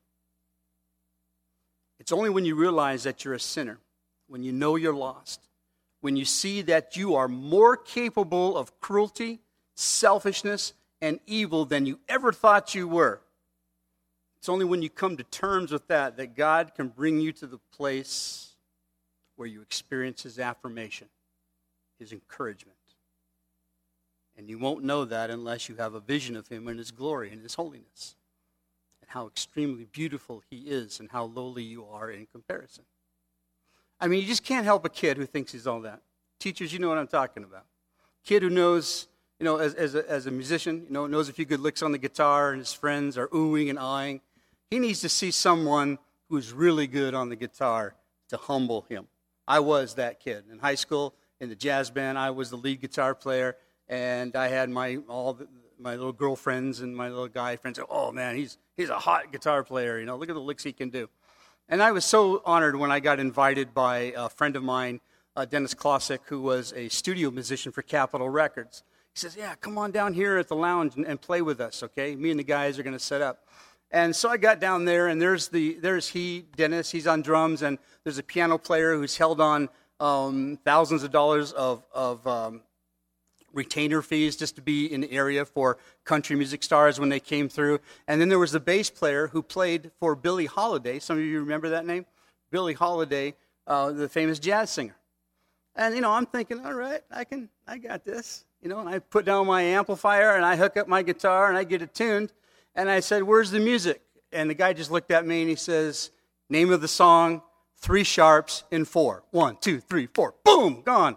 It's only when you realize that you're a sinner, when you know you're lost, when you see that you are more capable of cruelty, selfishness, and evil than you ever thought you were. It's only when you come to terms with that that God can bring you to the place where you experience his affirmation, his encouragement. And you won't know that unless you have a vision of him and his glory and his holiness, and how extremely beautiful he is and how lowly you are in comparison. I mean, you just can't help a kid who thinks he's all that. Teachers, you know what I'm talking about. Kid who knows, you know, as, as, a, as a musician, you know, knows a few good licks on the guitar and his friends are oohing and eyeing. He needs to see someone who's really good on the guitar to humble him. I was that kid. In high school, in the jazz band, I was the lead guitar player, and I had my all the, my little girlfriends and my little guy friends say, oh, man, he's he's a hot guitar player. You know, look at the licks he can do. And I was so honored when I got invited by a friend of mine, uh, Dennis Klosik, who was a studio musician for Capitol Records. He says, yeah, come on down here at the lounge and, and play with us, okay? Me and the guys are going to set up. And so I got down there, and there's the there's he, Dennis, he's on drums, and there's a piano player who's held on um, thousands of dollars of, of um, retainer fees just to be in the area for country music stars when they came through. And then there was the bass player who played for Billie Holiday. Some of you remember that name? Billie Holiday, uh, the famous jazz singer. And, you know, I'm thinking, all right, I can, I got this. You know, and I put down my amplifier, and I hook up my guitar, and I get it tuned. And I said, where's the music? And the guy just looked at me, and he says, name of the song, three sharps in four. One, two, three, four. Boom, gone.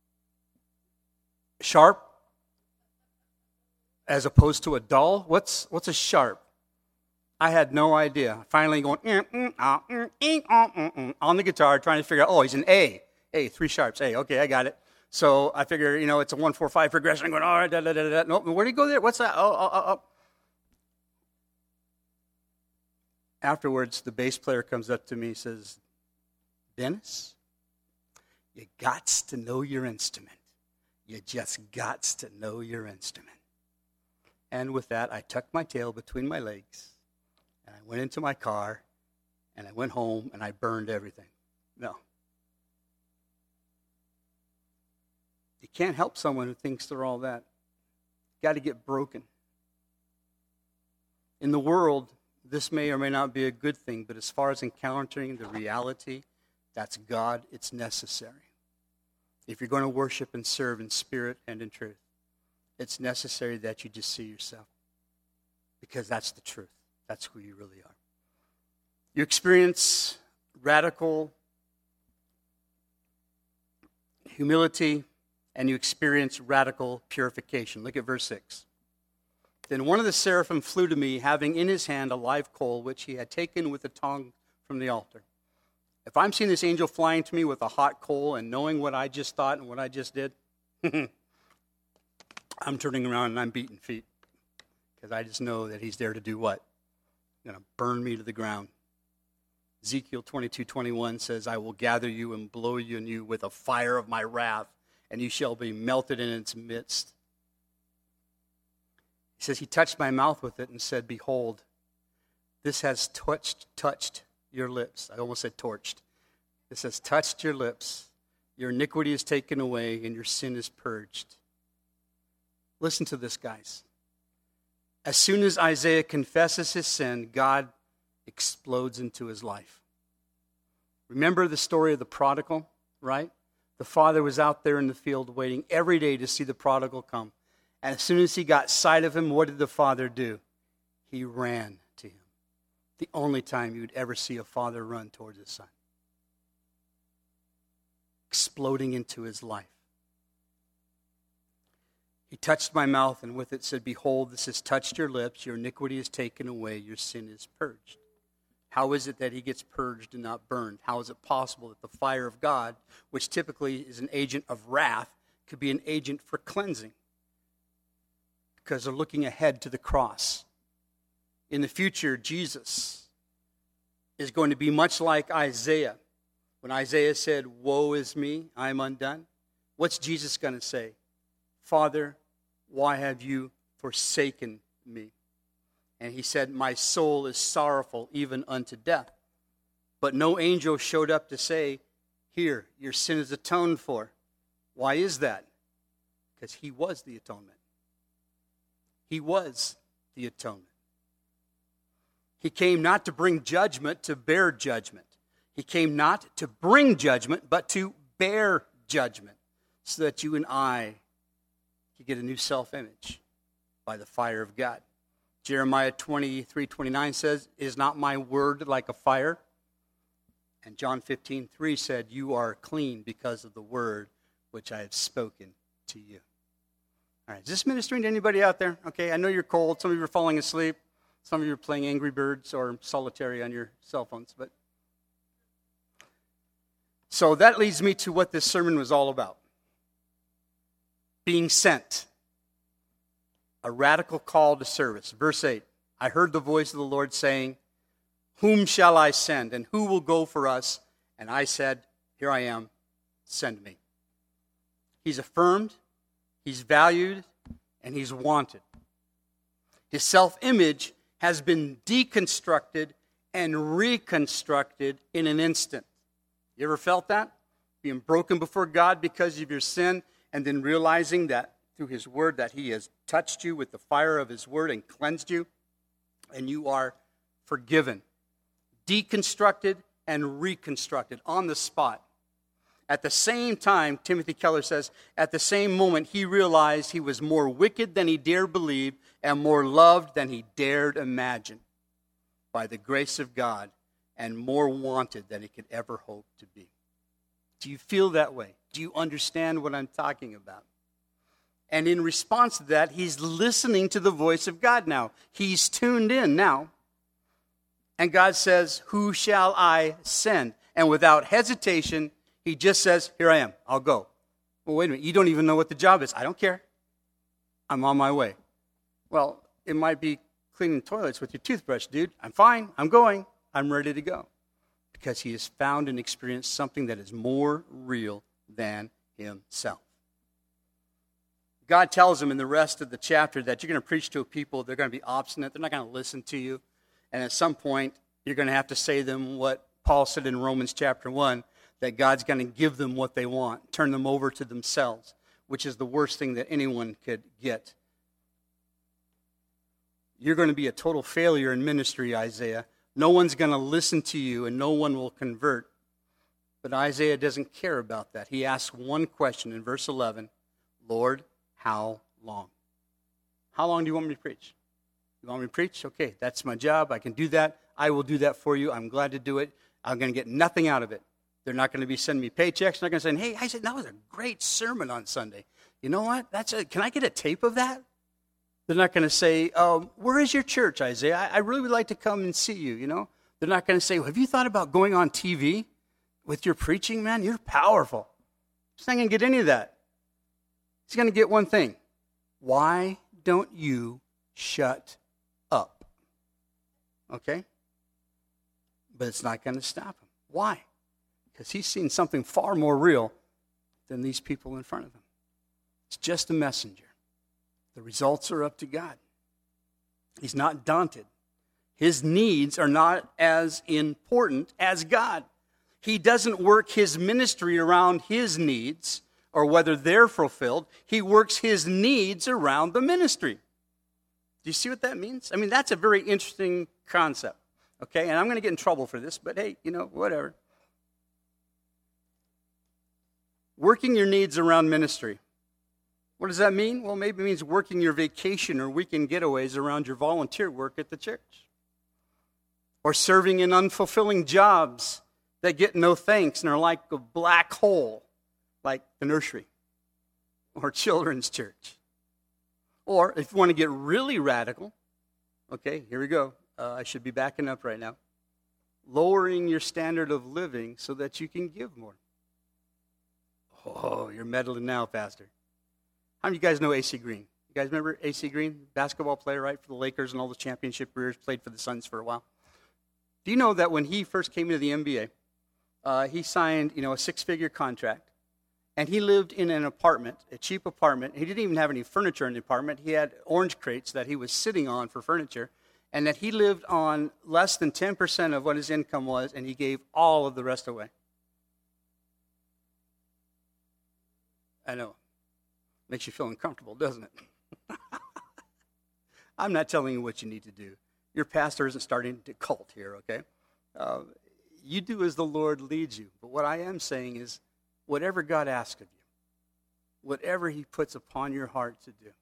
Sharp as opposed to a dull? What's what's a sharp? I had no idea. Finally going mm, mm, ah, mm, mm, ah, mm, mm, on the guitar, trying to figure out, oh, he's an A. A, three sharps. A, okay, I got it. So I figure, you know, it's a one, four, five progression. I'm going, all right, da, da, da, da. No, where do you go there? What's that? Oh, oh, oh, oh. Afterwards, the bass player comes up to me and says, Dennis, you gots to know your instrument. You just gots to know your instrument. And with that, I tucked my tail between my legs, and I went into my car, and I went home, and I burned everything. No. You can't help someone who thinks they're all that. Got to get broken. In the world, this may or may not be a good thing, but as far as encountering the reality, that's God, it's necessary. If you're going to worship and serve in spirit and in truth, it's necessary that you just see yourself, because that's the truth. That's who you really are. You experience radical humility, and you experience radical purification. Look at verse six. Then one of the seraphim flew to me, having in his hand a live coal, which he had taken with a tongue from the altar. If I'm seeing this angel flying to me with a hot coal and knowing what I just thought and what I just did, I'm turning around and I'm beating feet. Because I just know that he's there to do what? He's going to burn me to the ground. Ezekiel twenty-two twenty-one says, I will gather you and blow you and you with a fire of my wrath, and you shall be melted in its midst. He says, he touched my mouth with it and said, behold, this has touched, touched your lips. I almost said torched. This has touched your lips. Your iniquity is taken away and your sin is purged. Listen to this, guys. As soon as Isaiah confesses his sin, God explodes into his life. Remember the story of the prodigal, right? The father was out there in the field waiting every day to see the prodigal come. And as soon as he got sight of him, what did the father do? He ran to him. The only time you would ever see a father run towards his son. Exploding into his life. He touched my mouth and with it said, behold, this has touched your lips. Your iniquity is taken away. Your sin is purged. How is it that he gets purged and not burned? How is it possible that the fire of God, which typically is an agent of wrath, could be an agent for cleansing? Because they're looking ahead to the cross. In the future, Jesus is going to be much like Isaiah. When Isaiah said, woe is me, I am undone. What's Jesus going to say? Father, why have you forsaken me? And he said, my soul is sorrowful even unto death. But no angel showed up to say, here, your sin is atoned for. Why is that? Because he was the atonement. He was the atonement. He came not to bring judgment, to bear judgment. He came not to bring judgment, but to bear judgment, so that you and I could get a new self-image by the fire of God. Jeremiah twenty-three twenty-nine says, is not my word like a fire? And John fifteen three said, you are clean because of the word which I have spoken to you. All right, is this ministering to anybody out there? Okay, I know you're cold. Some of you are falling asleep. Some of you are playing Angry Birds or Solitary on your cell phones. But so that leads me to what this sermon was all about. Being sent. A radical call to service. Verse eight, I heard the voice of the Lord saying, whom shall I send, and who will go for us? And I said, here I am, send me. He's affirmed, he's valued, and he's wanted. His self-image has been deconstructed and reconstructed in an instant. You ever felt that? Being broken before God because of your sin, and then realizing that through his word that he has touched you with the fire of his word and cleansed you, and you are forgiven. Deconstructed and reconstructed on the spot. At the same time, Timothy Keller says, at the same moment he realized he was more wicked than he dared believe and more loved than he dared imagine by the grace of God, and more wanted than he could ever hope to be. Do you feel that way? Do you understand what I'm talking about? And in response to that, he's listening to the voice of God now. He's tuned in now. And God says, who shall I send? And without hesitation, he just says, here I am, I'll go. Well, wait a minute, you don't even know what the job is. I don't care. I'm on my way. Well, it might be cleaning toilets with your toothbrush, dude. I'm fine, I'm going, I'm ready to go. Because he has found and experienced something that is more real than himself. God tells him in the rest of the chapter that you're going to preach to a people, they're going to be obstinate, they're not going to listen to you. And at some point, you're going to have to say to them what Paul said in Romans chapter one, that God's going to give them what they want, turn them over to themselves, which is the worst thing that anyone could get. You're going to be a total failure in ministry, Isaiah. No one's going to listen to you, and no one will convert. But Isaiah doesn't care about that. He asks one question in verse eleven, Lord, how long? How long do you want me to preach? You want me to preach? Okay, that's my job. I can do that. I will do that for you. I'm glad to do it. I'm going to get nothing out of it. They're not going to be sending me paychecks. They're not going to say, hey, I said, that was a great sermon on Sunday. You know what? That's a, can I get a tape of that? They're not going to say, um, where is your church, Isaiah? I, I really would like to come and see you, you know? They're not going to say, well, have you thought about going on T V? with your preaching, man, you're powerful. He's not going to get any of that. He's going to get one thing. Why don't you shut up? Okay? But it's not going to stop him. Why? Because he's seen something far more real than these people in front of him. It's just a messenger. The results are up to God. He's not daunted. His needs are not as important as God. He doesn't work his ministry around his needs or whether they're fulfilled. He works his needs around the ministry. Do you see what that means? I mean, that's a very interesting concept. Okay, and I'm going to get in trouble for this, but hey, you know, whatever. Working your needs around ministry. What does that mean? Well, maybe it means working your vacation or weekend getaways around your volunteer work at the church. Or serving in unfulfilling jobs that get no thanks and are like a black hole, like the nursery or children's church. Or if you want to get really radical, okay, here we go. Uh, I should be backing up right now. Lowering your standard of living so that you can give more. Oh, you're meddling now, Pastor. How many of you guys know A C Green? You guys remember A C Green? Basketball player, right, for the Lakers and all the championship careers, played for the Suns for a while. Do you know that when he first came into the N B A, uh, he signed, you know, a six-figure contract, and he lived in an apartment, a cheap apartment. He didn't even have any furniture in the apartment. He had orange crates that he was sitting on for furniture, and that he lived on less than ten percent of what his income was, and he gave all of the rest away. I know. Makes you feel uncomfortable, doesn't it? I'm not telling you what you need to do. Your pastor isn't starting to cult here, okay? Uh, you do as the Lord leads you. But what I am saying is, whatever God asks of you, whatever he puts upon your heart to do,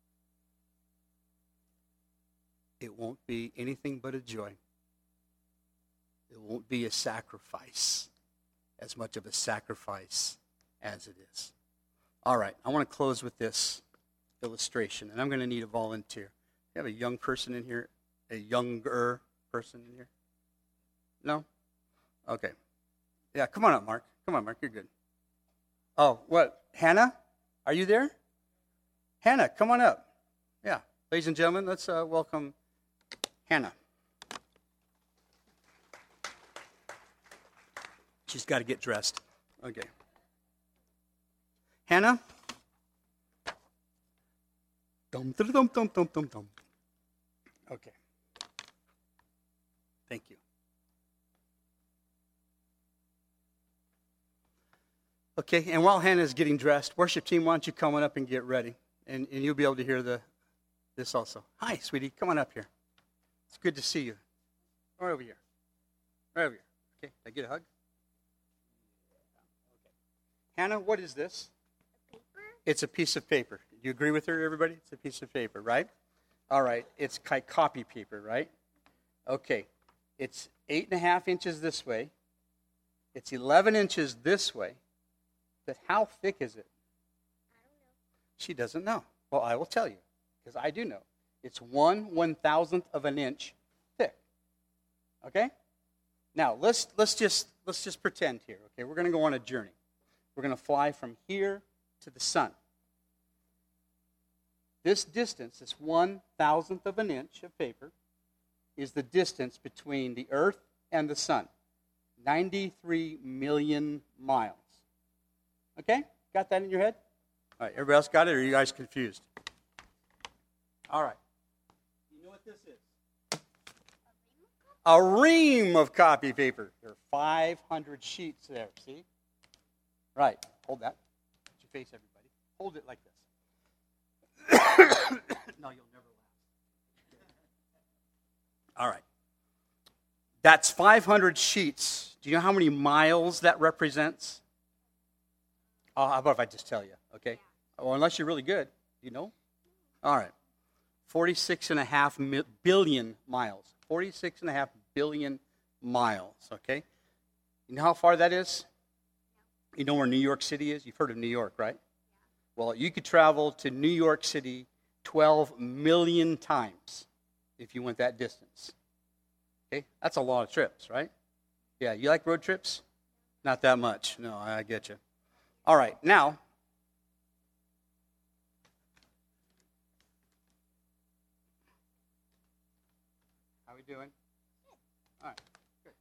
it won't be anything but a joy. It won't be a sacrifice, as much of a sacrifice as it is. All right, I want to close with this illustration, and I'm going to need a volunteer. You have a young person in here? A younger person in here? No? Okay. Yeah, come on up, Mark. Come on, Mark, you're good. Oh, what? Hannah? Are you there? Hannah, come on up. Yeah, ladies and gentlemen, let's uh, welcome Hannah. She's got to get dressed. Okay. Hannah? Dum, dum, dum, dum, dum, dum, dum. Okay. Thank you. Okay, and while Hannah's getting dressed, worship team, why don't you come on up and get ready? And, and you'll be able to hear the this also. Hi, sweetie. Come on up here. It's good to see you. Right over here. Right over here. Okay, did I get a hug? Okay. Hannah, what is this? It's a piece of paper. Do you agree with her, everybody? It's a piece of paper, right? All right. It's copy paper, right? Okay. It's eight and a half inches this way. It's eleven inches this way. But how thick is it? I don't know. She doesn't know. Well, I will tell you, because I do know. It's one one thousandth of an inch thick. Okay? Now let's let's just let's just pretend here. Okay, we're going to go on a journey. We're going to fly from here to the sun. This distance, this one thousandth of an inch of paper, is the distance between the Earth and the sun. ninety-three million miles. Okay? Got that in your head? All right, everybody else got it, or are you guys confused? All right. You know what this is? A ream of copy paper. There are five hundred sheets there, see? Right. Hold that. Face everybody. Hold it like this. No, you'll never laugh. All right. That's five hundred sheets. Do you know how many miles that represents? Oh, how about if I just tell you, okay? Well, unless you're really good. You know? All right. forty-six and a half billion miles. forty-six and a half billion miles, okay? You know how far that is? You know where New York City is? You've heard of New York, right? Well, you could travel to New York City twelve million times if you went that distance. Okay? That's a lot of trips, right? Yeah, you like road trips? Not that much. No, I get you. All right, now, how are we doing? All right,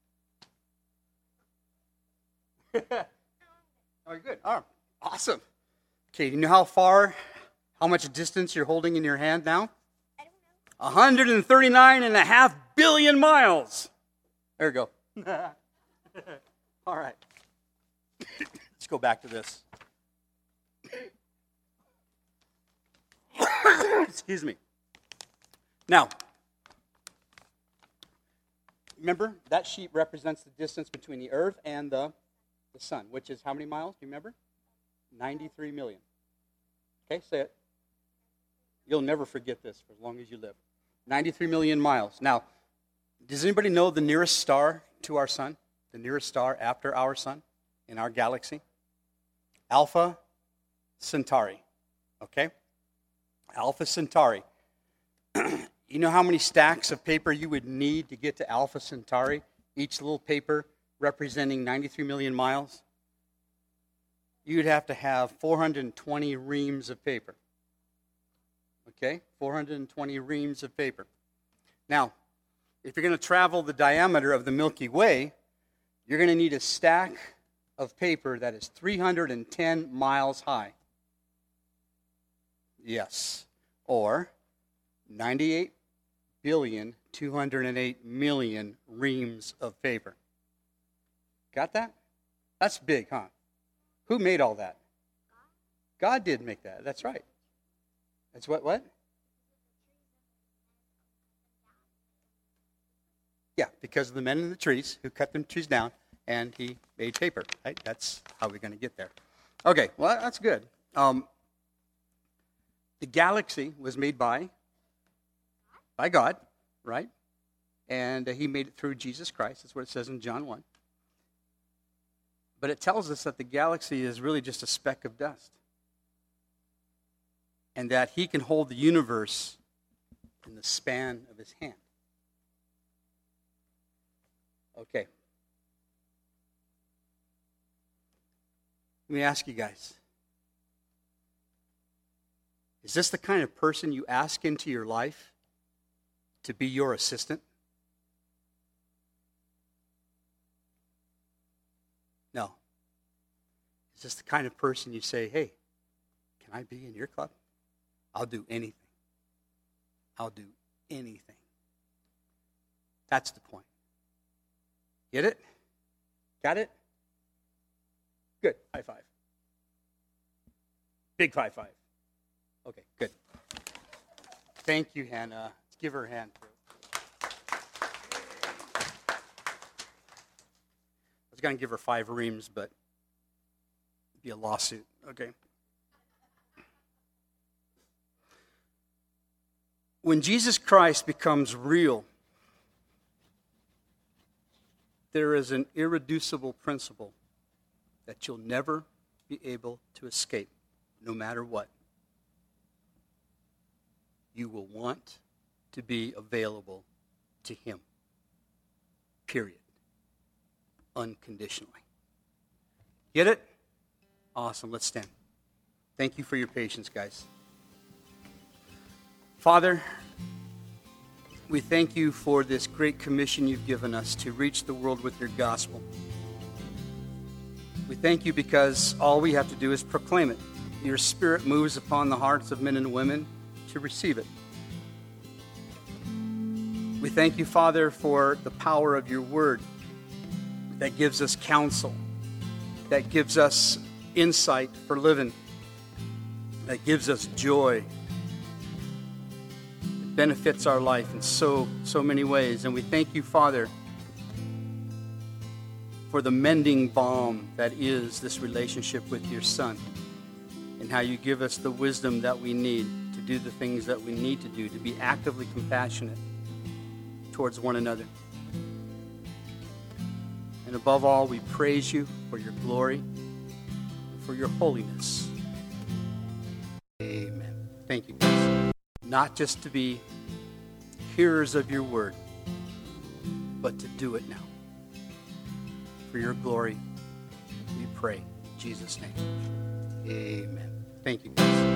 good. All right, good. All right, awesome. Okay, do you know how far, how much distance you're holding in your hand now? I don't know. one hundred thirty-nine and a half billion miles. There you go. All right. Let's go back to this. Excuse me. Now, remember, that sheet represents the distance between the earth and the, the sun, which is how many miles? Do you remember? ninety-three million. Okay, say it. You'll never forget this for as long as you live. ninety-three million miles. Now, does anybody know the nearest star to our sun? The nearest star after our sun in our galaxy? Alpha Centauri. Okay? Alpha Centauri. You know how many stacks of paper you would need to get to Alpha Centauri? Each little paper representing ninety-three million miles? You'd have to have four hundred twenty reams of paper. Okay? four hundred twenty reams of paper. Now, if you're going to travel the diameter of the Milky Way, you're going to need a stack of paper that is three hundred ten miles high. Yes. Or ninety-eight billion, two hundred eight million reams of paper. Got that? That's big, huh? Who made all that? God did make that. That's right. That's what, what? Yeah, because of the men in the trees who cut them trees down, and he made paper. Right? That's how we're going to get there. Okay, well, that's good. Um, the galaxy was made by, by God, right? And uh, he made it through Jesus Christ. That's what it says in John one. But it tells us that the galaxy is really just a speck of dust. And that he can hold the universe in the span of his hand. Okay. Let me ask you guys. Is this the kind of person you ask into your life to be your assistant? No. Is this the kind of person you say, hey, can I be in your club? I'll do anything. I'll do anything. That's the point. Get it? Got it? Good. High five. Big high five. Okay, good. Thank you, Hannah. Let's give her a hand. I was going to give her five reams, but it'd be a lawsuit. Okay. When Jesus Christ becomes real, there is an irreducible principle that you'll never be able to escape, no matter what. You will want to be available to him. Period. Unconditionally. Get it? Awesome. Let's stand. Thank you for your patience, guys. Father, we thank you for this great commission you've given us to reach the world with your gospel. We thank you because all we have to do is proclaim it. Your Spirit moves upon the hearts of men and women to receive it. We thank you, Father, for the power of your word that gives us counsel, that gives us insight for living, that gives us joy. It benefits our life in so, so many ways. And we thank you, Father, for the mending balm that is this relationship with your Son, and how you give us the wisdom that we need to do the things that we need to do, to be actively compassionate towards one another. And above all, we praise you for your glory, and for your holiness. Amen. Thank you, guys. Not just to be hearers of your word, but to do it now. For your glory pray. In Jesus' name, amen. Thank you, guys.